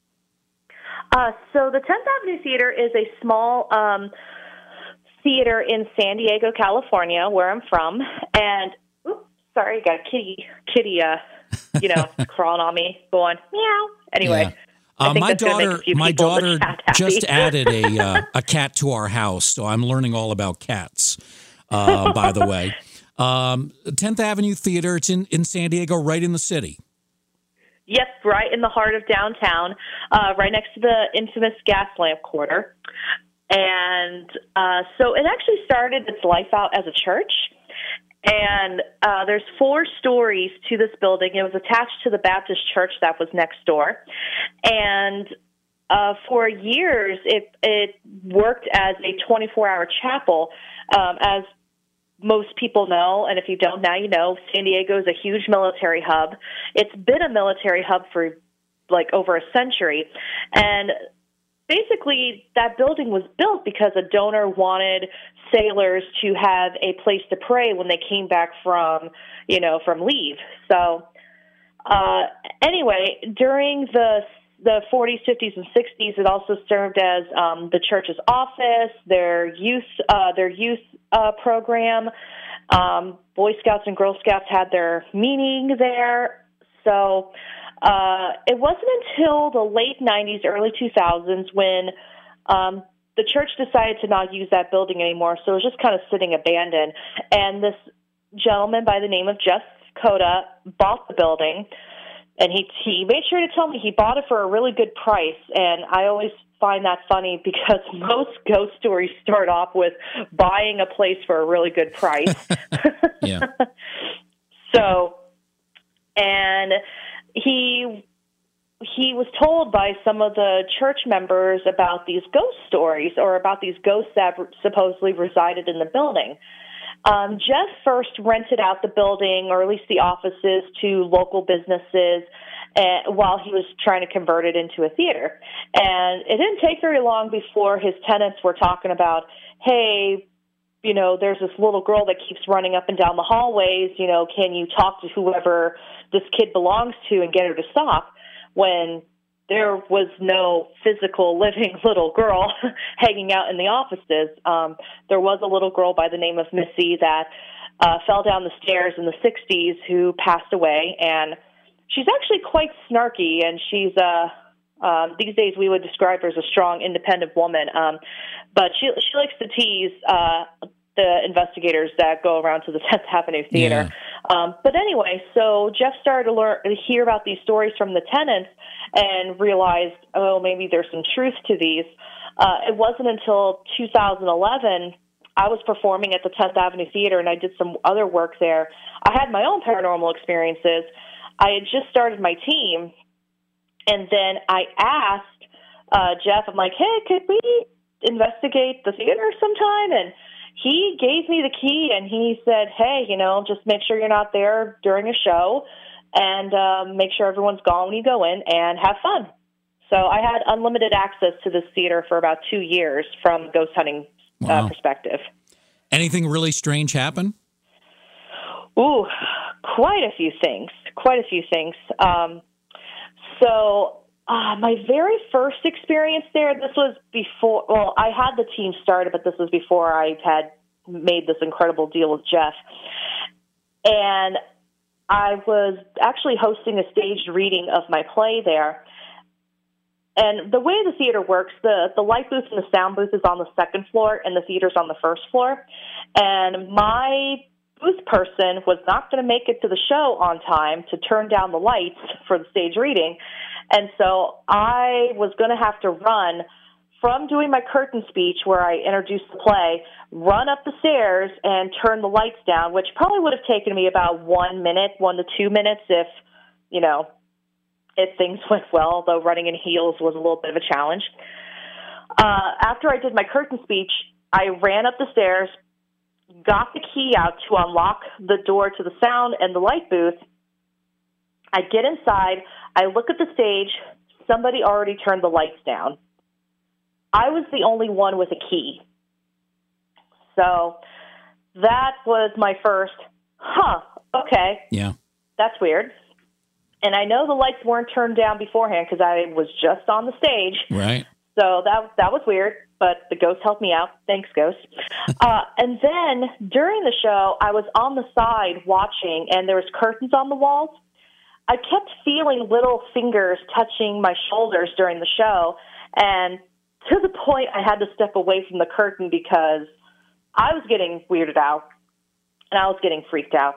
So the 10th Avenue Theater is a small theater in San Diego, California, where I'm from. And, sorry, got a kitty, crawling on me, going, meow. Anyway. Yeah. My daughter just added a cat to our house, so I'm learning all about cats, by the way. 10th Avenue Theater, it's in San Diego, right in the city. Yep, right in the heart of downtown, right next to the infamous gas lamp quarter. And so it actually started its life out as a church. And there's 4 stories to this building. It was attached to the Baptist church that was next door. And for years, it worked as a 24-hour chapel. As most people know, and if you don't now, you know, San Diego is a huge military hub. It's been a military hub for like over a century. And basically, that building was built because a donor wanted sailors to have a place to pray when they came back from leave. So anyway, during the 40s, 50s, and 60s, it also served as the church's office, their youth program. Boy Scouts and Girl Scouts had their meeting there. So it wasn't until the late 90s, early 2000s when the church decided to not use that building anymore, so it was just kind of sitting abandoned. And this gentleman by the name of Jeff Coda bought the building, and he made sure to tell me he bought it for a really good price. And I always find that funny because most ghost stories start off with buying a place for a really good price. Yeah. So, and he he was told by some of the church members about these ghost stories or about these ghosts that supposedly resided in the building. Jeff first rented out the building, or at least the offices, to local businesses while he was trying to convert it into a theater. And it didn't take very long before his tenants were talking about, hey, you know, there's this little girl that keeps running up and down the hallways. You know, can you talk to whoever this kid belongs to and get her to stop? When there was no physical living little girl hanging out in the offices. There was a little girl by the name of Missy that fell down the stairs in the 60s who passed away, and she's actually quite snarky, and she's these days we would describe her as a strong, independent woman. But she likes to tease the investigators that go around to the 10th Avenue Theater. Yeah. But anyway, so Jeff started to hear about these stories from the tenants and realized, oh, maybe there's some truth to these. It wasn't until 2011 I was performing at the 10th Avenue Theater, and I did some other work there. I had my own paranormal experiences. I had just started my team, and then I asked Jeff, I'm like, hey, could we investigate the theater sometime? And he gave me the key, and he said, hey, you know, just make sure you're not there during a show, and make sure everyone's gone when you go in, and have fun. So I had unlimited access to this theater for about 2 years from a ghost hunting perspective. Anything really strange happen? Ooh, quite a few things. My very first experience there, this was before, well, I had the team started, but this was before I had made this incredible deal with Jeff. And I was actually hosting a staged reading of my play there. And the way the theater works, the light booth and the sound booth is on the second floor, and the theater's on the first floor. And my booth person was not going to make it to the show on time to turn down the lights for the stage reading. And so I was going to have to run from doing my curtain speech where I introduced the play, run up the stairs and turn the lights down, which probably would have taken me about 1 minute, 1 to 2 minutes if things went well, although running in heels was a little bit of a challenge. After I did my curtain speech, I ran up the stairs, got the key out to unlock the door to the sound and the light booth. I get inside, I look at the stage, somebody already turned the lights down. I was the only one with a key. So that was my first, okay. Yeah. That's weird. And I know the lights weren't turned down beforehand because I was just on the stage. Right. So that was weird, but the ghost helped me out. Thanks, ghost. And then during the show, I was on the side watching, and there was curtains on the walls. I kept feeling little fingers touching my shoulders during the show, and to the point I had to step away from the curtain because I was getting weirded out, and I was getting freaked out.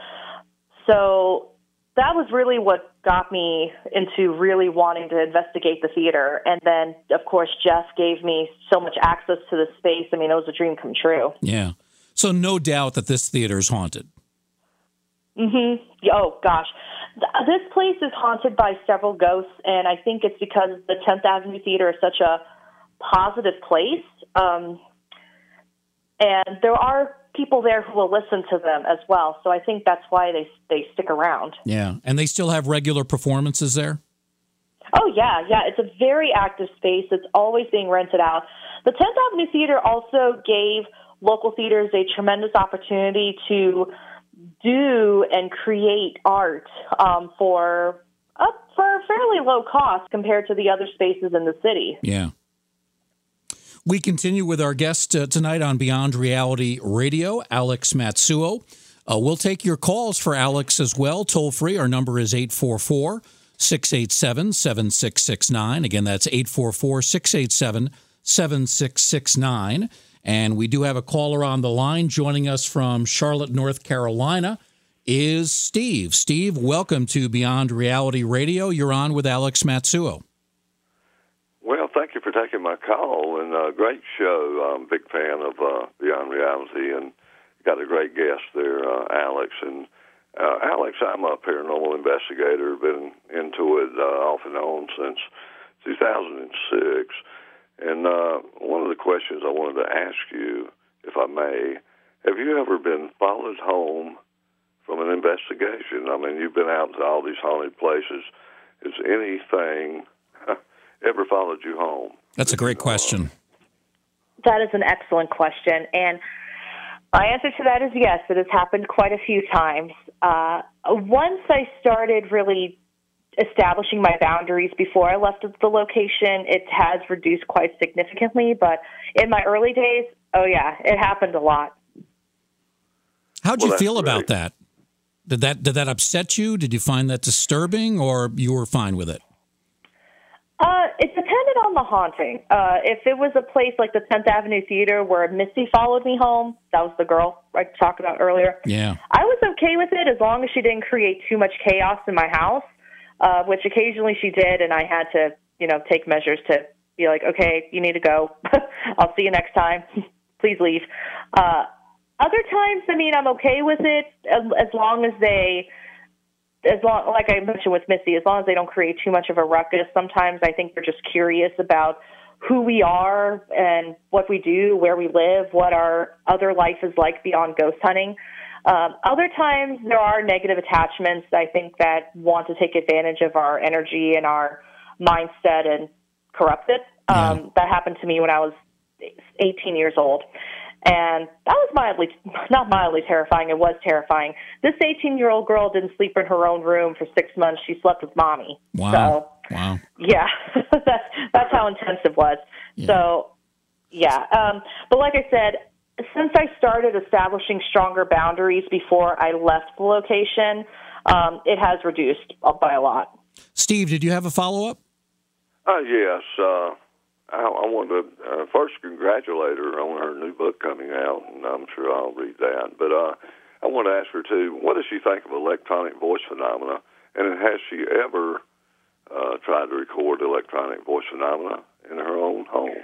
So that was really what got me into really wanting to investigate the theater. And then, of course, Jeff gave me so much access to the space. I mean, it was a dream come true. Yeah. So no doubt that this theater is haunted. Mm-hmm. Oh, gosh. This place is haunted by several ghosts, and I think it's because the 10th Avenue Theater is such a positive place. And there are people there who will listen to them as well. So I think that's why they stick around. Yeah. And they still have regular performances there? Oh, yeah. It's a very active space. It's always being rented out. The 10th Avenue Theater also gave local theaters a tremendous opportunity to do and create art for a fairly low cost compared to the other spaces in the city. Yeah. We continue with our guest tonight on Beyond Reality Radio, Alex Matsuo. We'll take your calls for Alex as well. Toll free, our number is 844-687-7669. Again, that's 844-687-7669. And we do have a caller on the line. Joining us from Charlotte, North Carolina is Steve. Steve, welcome to Beyond Reality Radio. You're on with Alex Matsuo. Well, thank you for taking my call, and great show. I'm a big fan of Beyond Reality, and got a great guest there, Alex. And Alex, I'm a paranormal investigator, been into it off and on since 2006. And one of the questions I wanted to ask you, if I may, have you ever been followed home from an investigation? I mean, you've been out to all these haunted places. Has anything ever followed you home? That's a great question. That is an excellent question. And my answer to that is yes, it has happened quite a few times. Once I started really establishing my boundaries before I left the location, it has reduced quite significantly. But in my early days, oh yeah, it happened a lot. How'd you feel about that? Did that upset you? Did you find that disturbing, or you were fine with it? It depended on the haunting. If it was a place like the 10th Avenue Theater where Missy followed me home, that was the girl I talked about earlier. Yeah, I was okay with it as long as she didn't create too much chaos in my house, which occasionally she did, and I had to, take measures to be like, okay, you need to go. I'll see you next time. Please leave. Other times, I'm okay with it as long as like I mentioned with Missy, as long as they don't create too much of a ruckus. Sometimes I think they're just curious about who we are and what we do, where we live, what our other life is like beyond ghost hunting. Other times there are negative attachments, I think, that want to take advantage of our energy and our mindset and corrupt it. That happened to me when I was 18 years old. And that was not mildly terrifying. It was terrifying. This 18-year-old girl didn't sleep in her own room for 6 months. She slept with mommy. Wow. So, wow. Yeah, that's how intense it was. Yeah. So, yeah. But like I said, since I started establishing stronger boundaries before I left the location, it has reduced by a lot. Steve, did you have a follow-up? Yes. I want to first congratulate her on her new book coming out, and I'm sure I'll read that. But I want to ask her, too, what does she think of electronic voice phenomena, and has she ever tried to record electronic voice phenomena in her own home?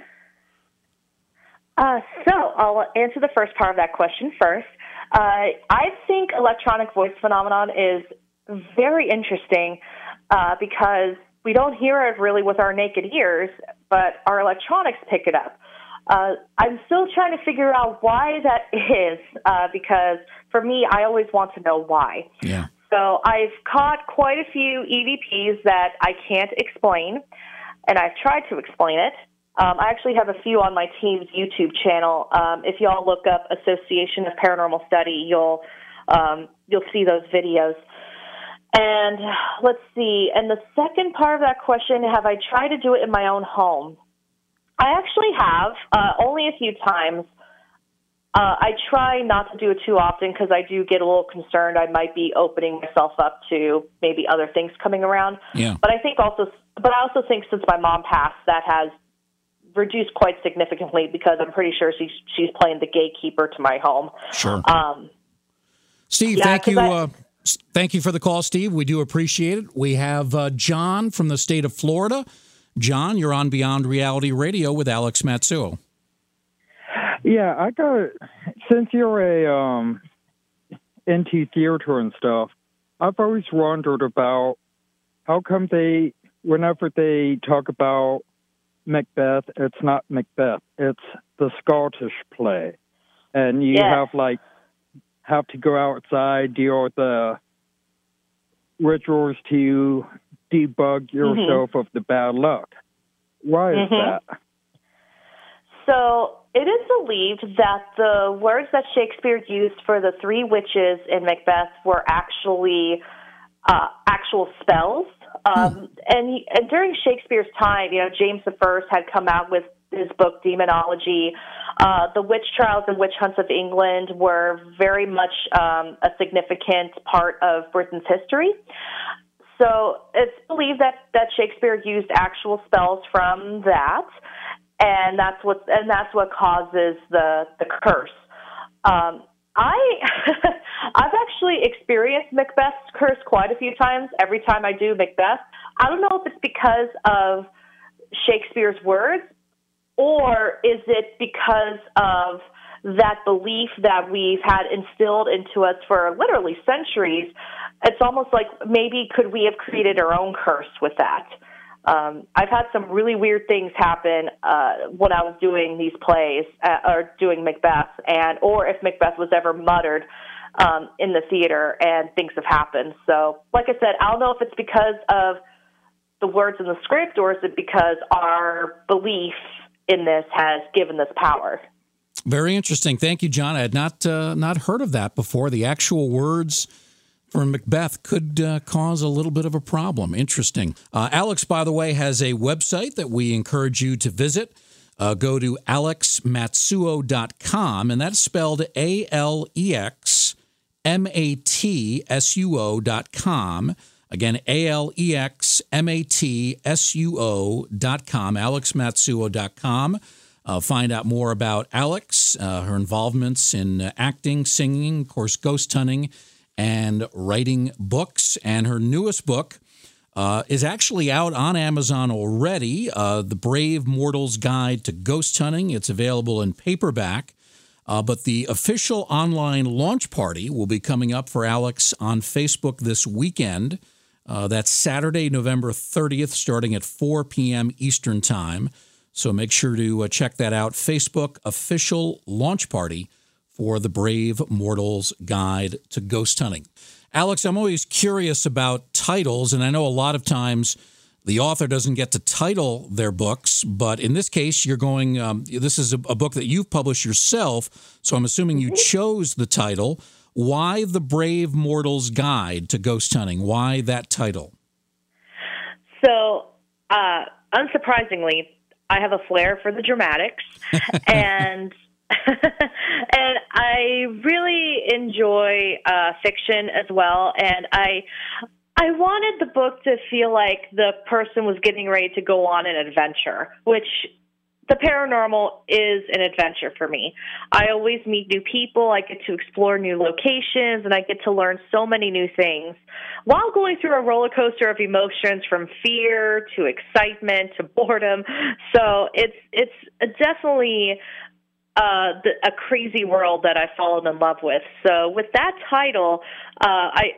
So I'll answer the first part of that question first. I think electronic voice phenomenon is very interesting because we don't hear it really with our naked ears, but our electronics pick it up. I'm still trying to figure out why that is, because for me, I always want to know why. Yeah. So I've caught quite a few EVPs that I can't explain, and I've tried to explain it. I actually have a few on my team's YouTube channel. If y'all look up Association of Paranormal Study, you'll see those videos. And let's see. And the second part of that question, have I tried to do it in my own home? I actually have, only a few times. I try not to do it too often because I do get a little concerned. I might be opening myself up to maybe other things coming around. Yeah. But I also think since my mom passed, that has reduced quite significantly because I'm pretty sure she's playing the gatekeeper to my home. Sure. Steve, thank you. Thank you for the call, Steve. We do appreciate it. We have John from the state of Florida. John, you're on Beyond Reality Radio with Alex Matsuo. Yeah, since you're into theater and stuff, I've always wondered about how come whenever they talk about Macbeth, it's not Macbeth, it's the Scottish play. And you have to go outside, do the rituals to debug yourself of the bad luck. Why is that? So it is believed that the words that Shakespeare used for the three witches in Macbeth were actually actual spells. And during Shakespeare's time, James I had come out with his book Demonology. The witch trials and witch hunts of England were very much a significant part of Britain's history. So it's believed that Shakespeare used actual spells from that, and that's what causes the curse. I've actually experienced Macbeth's curse quite a few times. Every time I do Macbeth, I don't know if it's because of Shakespeare's words, or is it because of that belief that we've had instilled into us for literally centuries, it's almost like maybe could we have created our own curse with that? I've had some really weird things happen when I was doing these plays or doing Macbeth, or if Macbeth was ever muttered in the theater, and things have happened. So, like I said, I don't know if it's because of the words in the script, or is it because our belief in this has given this power? Very interesting. Thank you, John. I had not heard of that before. The actual words from Macbeth could cause a little bit of a problem. Interesting. Alex, by the way, has a website that we encourage you to visit. Go to alexmatsuo.com, and that's spelled ALEXMATSUO.com. Again, ALEXMATSUO.com, alexmatsuo.com. Find out more about Alex, her involvements in acting, singing, of course, ghost hunting, and writing books. And her newest book is actually out on Amazon already, The Brave Mortal's Guide to Ghost Hunting. It's available in paperback. But the official online launch party will be coming up for Alex on Facebook this weekend. That's Saturday, November 30th, starting at 4 p.m. Eastern Time. So make sure to check that out. Facebook official launch party for The Brave Mortal's Guide to Ghost Hunting. Alex, I'm always curious about titles, and I know a lot of times the author doesn't get to title their books, but in this case, you're going, this is a book that you've published yourself, so I'm assuming you chose the title. Why The Brave Mortal's Guide to Ghost Hunting? Why that title? So, unsurprisingly, I have a flair for the dramatics, and and I really enjoy fiction as well, and I wanted the book to feel like the person was getting ready to go on an adventure, which the paranormal is an adventure for me. I always meet new people, I get to explore new locations, and I get to learn so many new things while going through a roller coaster of emotions from fear to excitement to boredom. So it's definitely a crazy world that I've fallen in love with. So with that title, I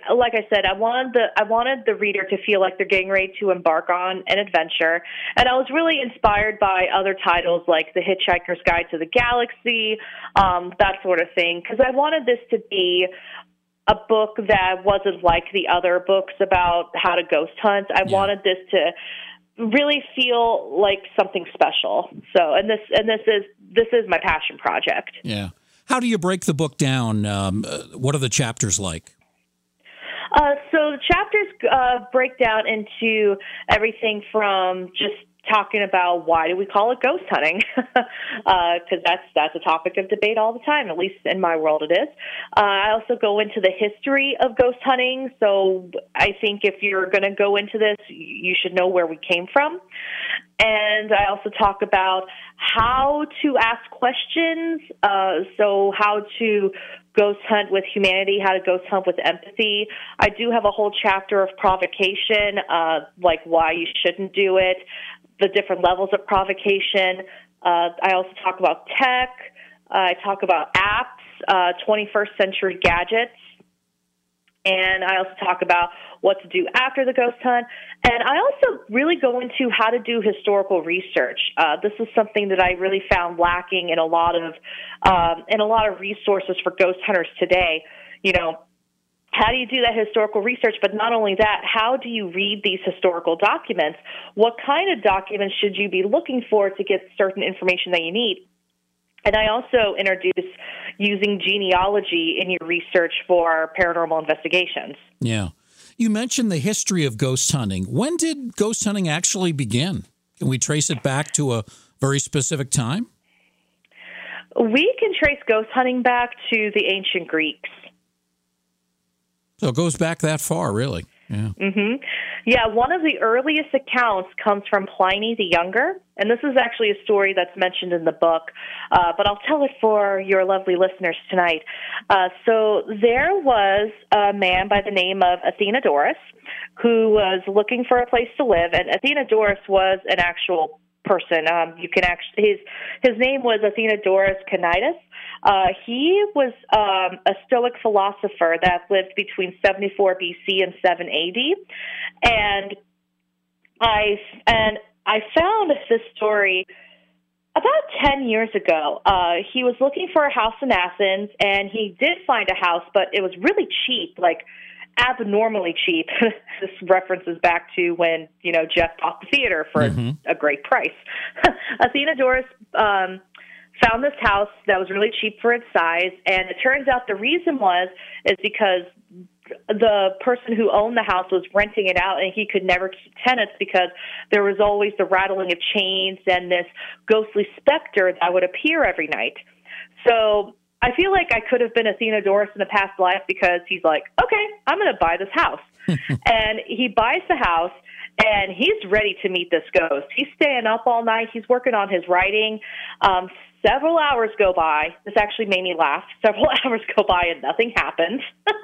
wanted the reader to feel like they're getting ready to embark on an adventure. And I was really inspired by other titles like The Hitchhiker's Guide to the Galaxy, that sort of thing, because I wanted this to be a book that wasn't like the other books about how to ghost hunt. I wanted this to really feel like something special. So, and this is my passion project. Yeah. How do you break the book down? What are the chapters like? So the chapters break down into everything from just talking about why do we call it ghost hunting, because that's a topic of debate all the time, at least in my world it is. I also go into the history of ghost hunting, so I think if you're going to go into this, you should know where we came from. And I also talk about how to ask questions, so how to ghost hunt with humanity, how to ghost hunt with empathy. I do have a whole chapter of provocation, like why you shouldn't do it, the different levels of provocation. I also talk about tech. I talk about apps, 21st century gadgets. And I also talk about what to do after the ghost hunt. And I also really go into how to do historical research. This is something that I really found lacking in a lot of resources for ghost hunters today. You know, how do you do that historical research? But not only that, how do you read these historical documents? What kind of documents should you be looking for to get certain information that you need? And I also introduce using genealogy in your research for paranormal investigations. Yeah. You mentioned the history of ghost hunting. When did ghost hunting actually begin? Can we trace it back to a very specific time? We can trace ghost hunting back to the ancient Greeks. So it goes back that far, really. Yeah. Mm-hmm. Yeah, one of the earliest accounts comes from Pliny the Younger, and this is actually a story that's mentioned in the book, but I'll tell it for your lovely listeners tonight. So there was a man by the name of Athenodorus who was looking for a place to live, and Athenodorus was an actual person. You can actually his name was Athenodorus Canitus. He was a Stoic philosopher that lived between 74 BC and 7 AD, and I found this story about 10 years ago. He was looking for a house in Athens, and he did find a house, but it was really cheap, like abnormally cheap. This references back to when, Jeff bought the theater for a great price. Athenodorus found this house that was really cheap for its size, and it turns out the reason is because the person who owned the house was renting it out, and he could never keep tenants because there was always the rattling of chains and this ghostly specter that would appear every night. So I feel like I could have been Athenodorus in a past life, because he's like, okay, I'm going to buy this house. And he buys the house, and he's ready to meet this ghost. He's staying up all night. He's working on his writing. Several hours go by. This actually made me laugh. Several hours go by and nothing happens.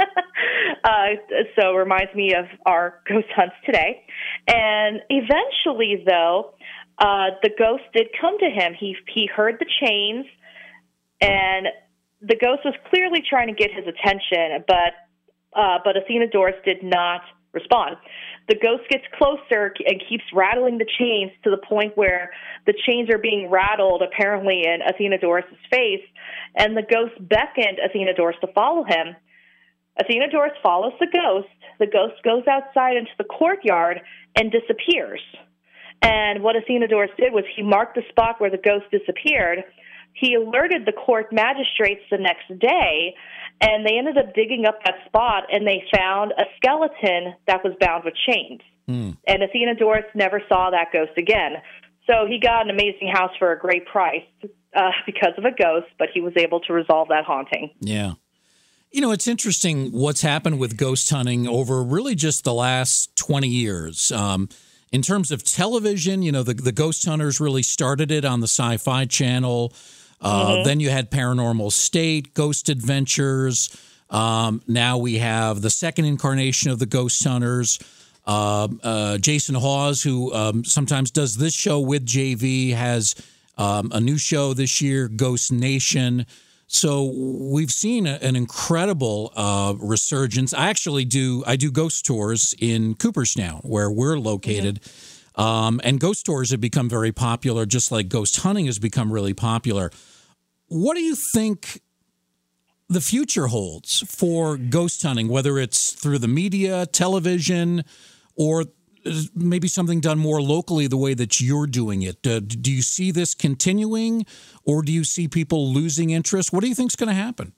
So it reminds me of our ghost hunts today. And eventually, though, the ghost did come to him. He heard the chains, and the ghost was clearly trying to get his attention, but Athenodorus did not respond. The ghost gets closer and keeps rattling the chains to the point where the chains are being rattled, apparently in Athenodorus' face, and the ghost beckoned Athenodorus to follow him. Athenodorus follows the ghost. The ghost goes outside into the courtyard and disappears. And what Athenodorus did was he marked the spot where the ghost disappeared. He alerted the court magistrates the next day, and they ended up digging up that spot, and they found a skeleton that was bound with chains. And Athenodorus never saw that ghost again. So he got an amazing house for a great price because of a ghost, but he was able to resolve that haunting. Yeah. It's interesting what's happened with ghost hunting over really just the last 20 years. In terms of television, the Ghost Hunters really started it on the Sci-Fi Channel. Then you had Paranormal State, Ghost Adventures. Now we have the second incarnation of the Ghost Hunters. Jason Hawes, who sometimes does this show with JV, has a new show this year, Ghost Nation. So we've seen an incredible resurgence. I do ghost tours in Cooperstown, where we're located. And ghost tours have become very popular, just like ghost hunting has become really popular. What do you think the future holds for ghost hunting, whether it's through the media, television, or maybe something done more locally the way that you're doing it? Do you see this continuing, or do you see people losing interest? What do you think is going to happen?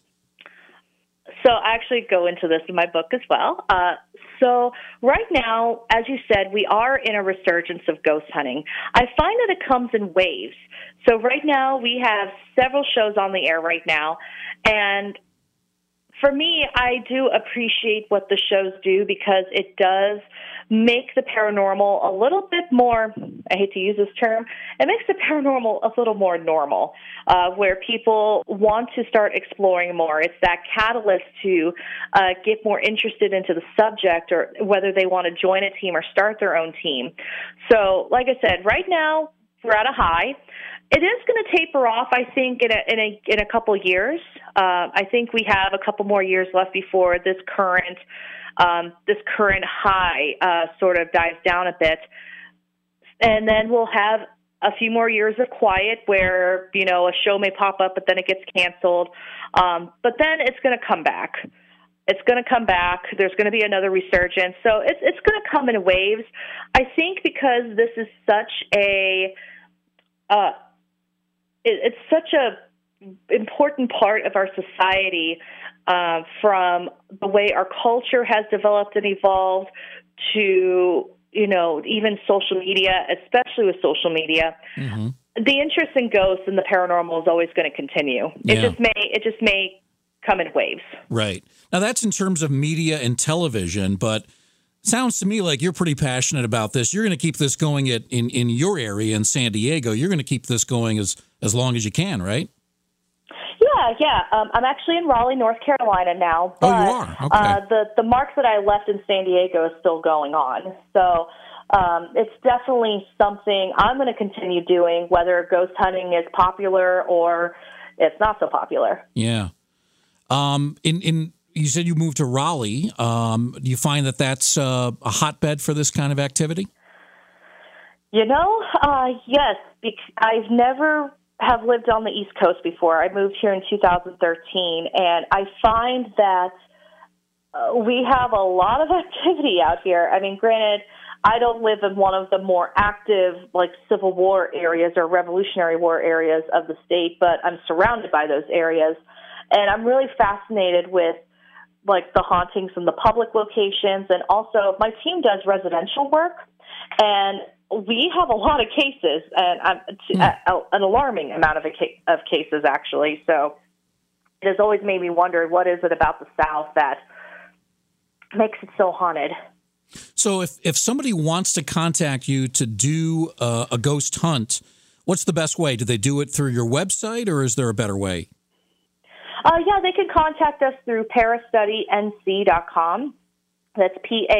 So I actually go into this in my book as well. So right now, as you said, we are in a resurgence of ghost hunting. I find that it comes in waves. So right now, we have several shows on the air right now, and for me, I do appreciate what the shows do, because it does make the paranormal a little bit more, I hate to use this term, it makes the paranormal a little more normal, where people want to start exploring more. It's that catalyst to get more interested into the subject, or whether they want to join a team or start their own team. So, like I said, right now, we're at a high. It is going to taper off, I think, in a couple years. I think we have a couple more years left before this current high sort of dies down a bit, and then we'll have a few more years of quiet where a show may pop up, but then it gets canceled. But then it's going to come back. It's going to come back. There's going to be another resurgence. So it's going to come in waves. I think because this is such it's such a important part of our society, from the way our culture has developed and evolved to, even social media, especially with social media. Mm-hmm. The interest in ghosts and the paranormal is always going to continue. Yeah. It just may come in waves. Right. Now that's in terms of media and television, but sounds to me like you're pretty passionate about this. You're going to keep this going in your area in San Diego. You're going to keep this going as long as you can, right? Yeah. I'm actually in Raleigh, North Carolina now. But, you are? Okay. The mark that I left in San Diego is still going on. So it's definitely something I'm going to continue doing, whether ghost hunting is popular or it's not so popular. Yeah. You said you moved to Raleigh. Do you find that that's a hotbed for this kind of activity? Yes. I've never have lived on the East Coast before. I moved here in 2013, and I find that we have a lot of activity out here. I mean, granted, I don't live in one of the more active, like, Civil War areas or Revolutionary War areas of the state, but I'm surrounded by those areas. And I'm really fascinated with, like, the hauntings in the public locations. And also, my team does residential work, and we have a lot of cases, and an alarming amount of cases, actually. So it has always made me wonder, what is it about the South that makes it so haunted? So if somebody wants to contact you to do a ghost hunt, what's the best way? Do they do it through your website, or is there a better way? Yeah, they can contact us through parastudync.com. That's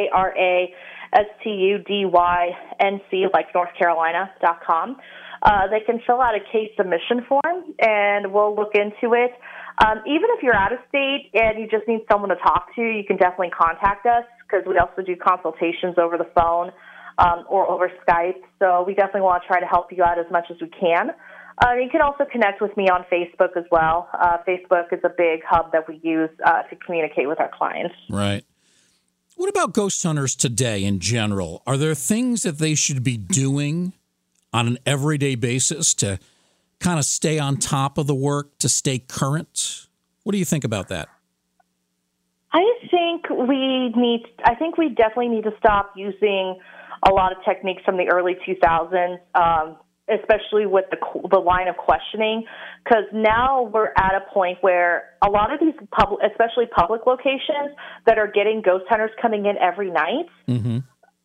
PARASTUDYNC, like North Carolina.com. They can fill out a case submission form, and we'll look into it. Even if you're out of state and you just need someone to talk to, you can definitely contact us, because we also do consultations over the phone or over Skype. So we definitely want to try to help you out as much as we can. You can also connect with me on Facebook as well. Facebook is a big hub that we use to communicate with our clients. Right. What about ghost hunters today in general? Are there things that they should be doing on an everyday basis to kind of stay on top of the work, to stay current? What do you think about that? I think we definitely need to stop using a lot of techniques from the early 2000s, especially with the line of questioning, because now we're at a point where a lot of these especially public locations that are getting ghost hunters coming in every night, mm-hmm.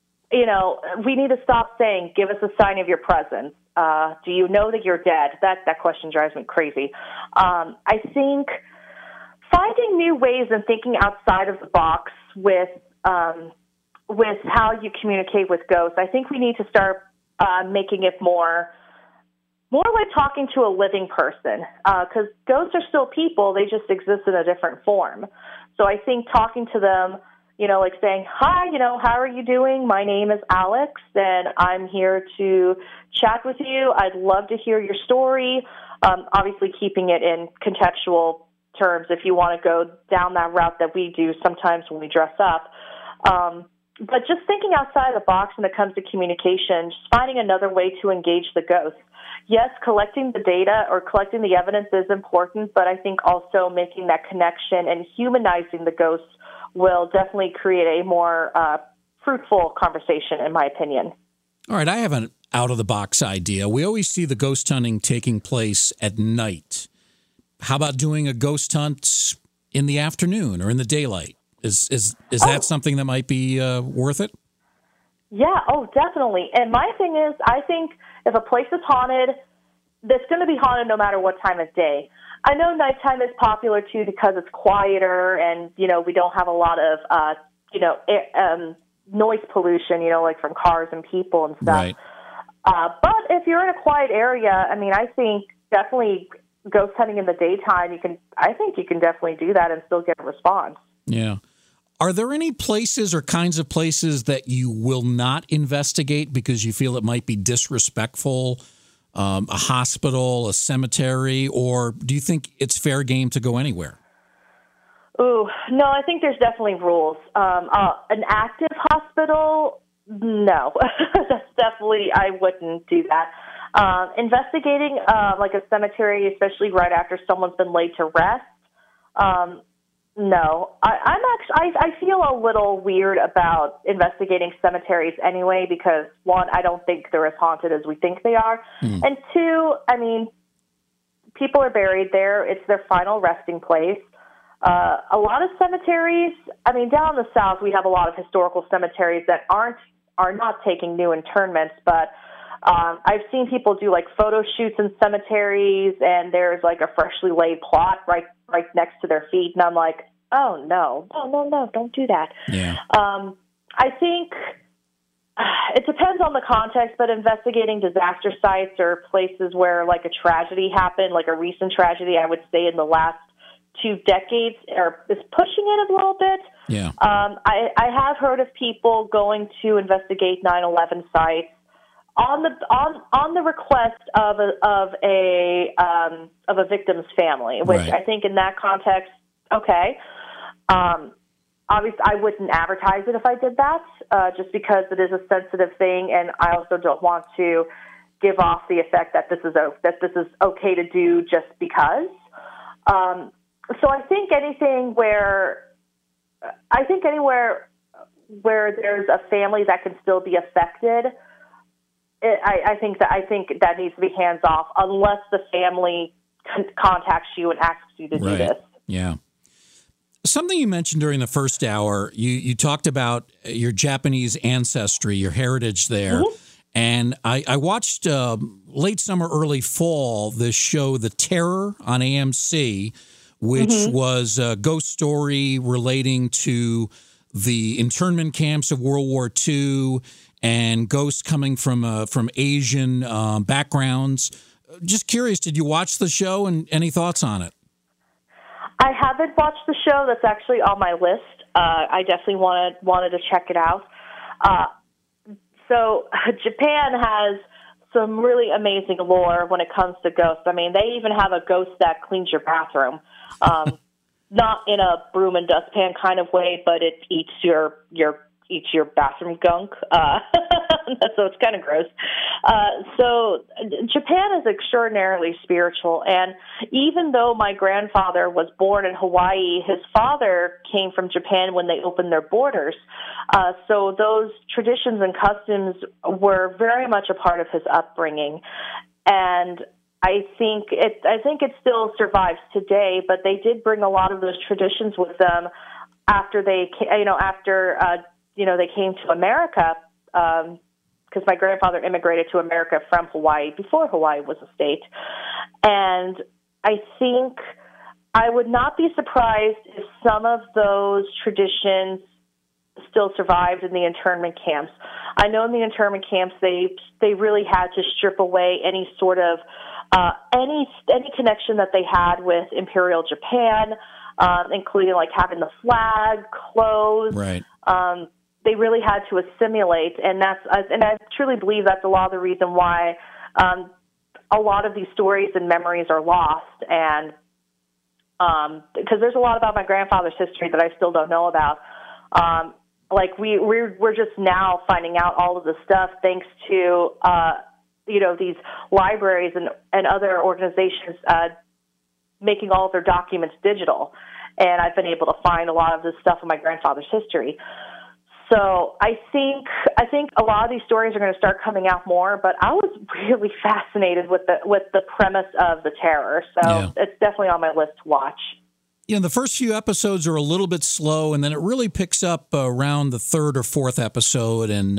We need to stop saying, give us a sign of your presence. Do you know that you're dead? That question drives me crazy. I think finding new ways and thinking outside of the box with how you communicate with ghosts. I think we need to start making it more like talking to a living person, because ghosts are still people. They just exist in a different form. So I think talking to them, like saying, hi, how are you doing? My name is Alex, and I'm here to chat with you. I'd love to hear your story, obviously keeping it in contextual terms if you want to go down that route that we do sometimes when we dress up. But just thinking outside the box when it comes to communication, just finding another way to engage the ghost. Yes, collecting the data or collecting the evidence is important, but I think also making that connection and humanizing the ghost will definitely create a more fruitful conversation, in my opinion. All right, I have an out-of-the-box idea. We always see the ghost hunting taking place at night. How about doing a ghost hunt in the afternoon or in the daylight? Is that something that might be worth it? Yeah, definitely. And my thing is, I think if a place is haunted, it's going to be haunted no matter what time of day. I know nighttime is popular, too, because it's quieter and, we don't have a lot of, noise pollution, like from cars and people and stuff. Right. But if you're in a quiet area, I think definitely ghost hunting in the daytime, I think you can definitely do that and still get a response. Yeah. Are there any places or kinds of places that you will not investigate because you feel it might be disrespectful? A hospital, a cemetery, or do you think it's fair game to go anywhere? Ooh, no, I think there's definitely rules. An active hospital, no. That's definitely, I wouldn't do that. Investigating like a cemetery, especially right after someone's been laid to rest, no. I feel a little weird about investigating cemeteries anyway because, one, I don't think they're as haunted as we think they are. And two, people are buried there. It's their final resting place. A lot of cemeteries, down in the South, we have a lot of historical cemeteries that are not taking new internments, but I've seen people do like photo shoots in cemeteries, and there's like a freshly laid plot right next to their feet, and I'm like, oh no, don't do that. Yeah. I think it depends on the context, but investigating disaster sites or places where like a tragedy happened, like a recent tragedy, I would say in the last 2 decades, is pushing it a little bit. Yeah. I have heard of people going to investigate 9/11 sites on the request of a victim's family, which Right. I think in that context, okay. Obviously, I wouldn't advertise it if I did that, just because it is a sensitive thing, and I also don't want to give off the effect that this is okay to do just because. So I think anywhere where there's a family that can still be affected, I think that needs to be hands off unless the family contacts you and asks you to do this. Yeah. Something you mentioned during the first hour, you talked about your Japanese ancestry, your heritage there. Mm-hmm. And I watched late summer, early fall, this show, The Terror on AMC, which mm-hmm. was a ghost story relating to the internment camps of World War II and ghosts coming from Asian backgrounds. Just curious, did you watch the show and any thoughts on it? I haven't watched the show. That's actually on my list. I definitely wanted to check it out. So Japan has some really amazing lore when it comes to ghosts. I mean, they even have a ghost that cleans your bathroom. Not in a broom and dustpan kind of way, but it eats your bathroom gunk. So it's kind of gross. So Japan is extraordinarily spiritual. And even though my grandfather was born in Hawaii, his father came from Japan when they opened their borders. So those traditions and customs were very much a part of his upbringing. And I think it still survives today, but they did bring a lot of those traditions with them after they came to America, because my grandfather immigrated to America from Hawaii before Hawaii was a state. And I think I would not be surprised if some of those traditions still survived in the internment camps. I know in the internment camps they really had to strip away any sort of any connection that they had with Imperial Japan, including like having the flag, clothes. Right. They really had to assimilate, and I truly believe that's a lot of the reason why a lot of these stories and memories are lost, and because there's a lot about my grandfather's history that I still don't know about. Like we're just now finding out all of this stuff thanks to these libraries and other organizations making all of their documents digital, and I've been able to find a lot of this stuff in my grandfather's history. So I think a lot of these stories are going to start coming out more, but I was really fascinated with the premise of The Terror. So It's definitely on my list to watch. The first few episodes are a little bit slow, and then it really picks up around the third or fourth episode and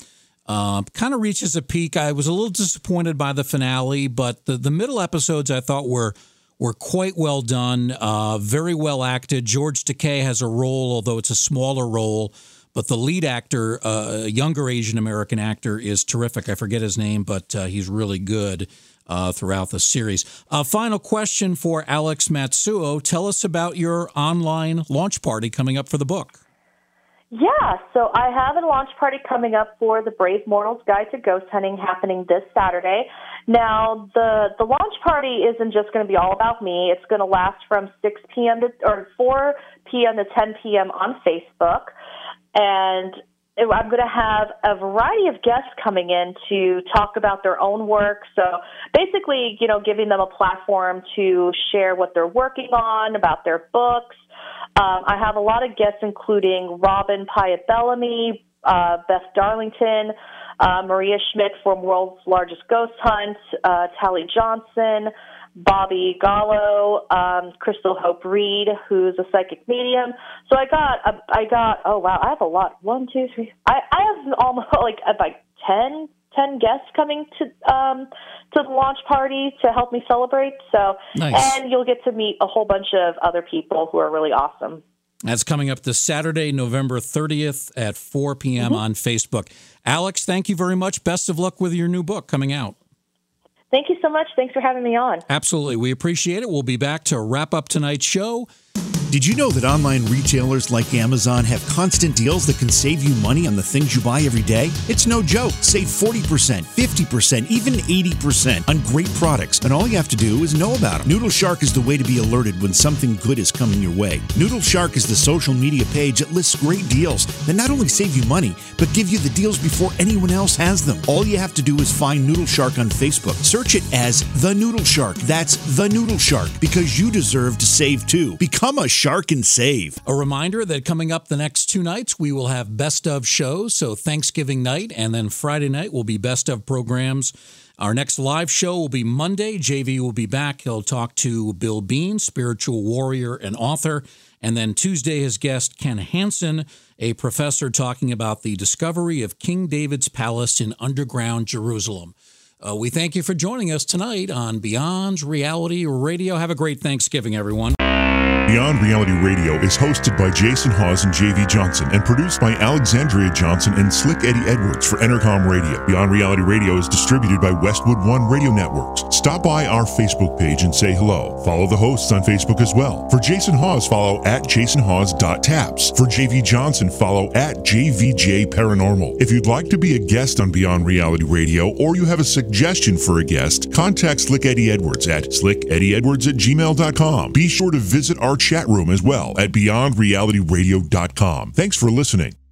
kind of reaches a peak. I was a little disappointed by the finale, but the middle episodes I thought were quite well done, very well acted. George Takei has a role, although it's a smaller role. But the lead actor, a younger Asian-American actor, is terrific. I forget his name, but he's really good throughout the series. Final question for Alex Matsuo. Tell us about your online launch party coming up for the book. Yeah, so I have a launch party coming up for The Brave Mortal's Guide to Ghost Hunting happening this Saturday. Now, the launch party isn't just going to be all about me. It's going to last from 6 p.m. or 4 p.m. to 10 p.m. on Facebook. And I'm going to have a variety of guests coming in to talk about their own work. So basically, giving them a platform to share what they're working on, about their books. I have a lot of guests, including Robin Pyatt Bellamy, Beth Darlington, Maria Schmidt from World's Largest Ghost Hunt, Tally Johnson, Bobby Gallo, Crystal Hope Reed, who's a psychic medium. So I got, oh wow, I have a lot. 1, 2, 3. I have almost like 10 guests coming to the launch party to help me celebrate. So, nice. And you'll get to meet a whole bunch of other people who are really awesome. That's coming up this Saturday, November 30th at 4 p.m. on Facebook. Alex, thank you very much. Best of luck with your new book coming out. Thank you so much. Thanks for having me on. Absolutely. We appreciate it. We'll be back to wrap up tonight's show. Did you know that online retailers like Amazon have constant deals that can save you money on the things you buy every day? It's no joke. Save 40%, 50%, even 80% on great products, and all you have to do is know about them. Noodle Shark is the way to be alerted when something good is coming your way. Noodle Shark is the social media page that lists great deals that not only save you money, but give you the deals before anyone else has them. All you have to do is find Noodle Shark on Facebook. Search it as The Noodle Shark. That's The Noodle Shark, because you deserve to save too. Become a shark and save. A reminder that coming up the next 2 nights, we will have best of shows. So Thanksgiving night and then Friday night will be best of programs. Our next live show will be Monday. JV will be back. He'll talk to Bill Bean, spiritual warrior and author. And then Tuesday, his guest, Ken Hansen, a professor talking about the discovery of King David's Palace in underground Jerusalem. We thank you for joining us tonight on Beyond Reality Radio. Have a great Thanksgiving, everyone. Beyond Reality Radio is hosted by Jason Hawes and J.V. Johnson and produced by Alexandria Johnson and Slick Eddie Edwards for Entercom Radio. Beyond Reality Radio is distributed by Westwood One Radio Networks. Stop by our Facebook page and say hello. Follow the hosts on Facebook as well. For Jason Hawes, follow at jasonhawes.taps. For J.V. Johnson, follow at JVJ Paranormal. If you'd like to be a guest on Beyond Reality Radio or you have a suggestion for a guest, contact Slick Eddie Edwards at slickeddieedwards@gmail.com. Be sure to visit our chat room as well at beyondrealityradio.com. Thanks for listening.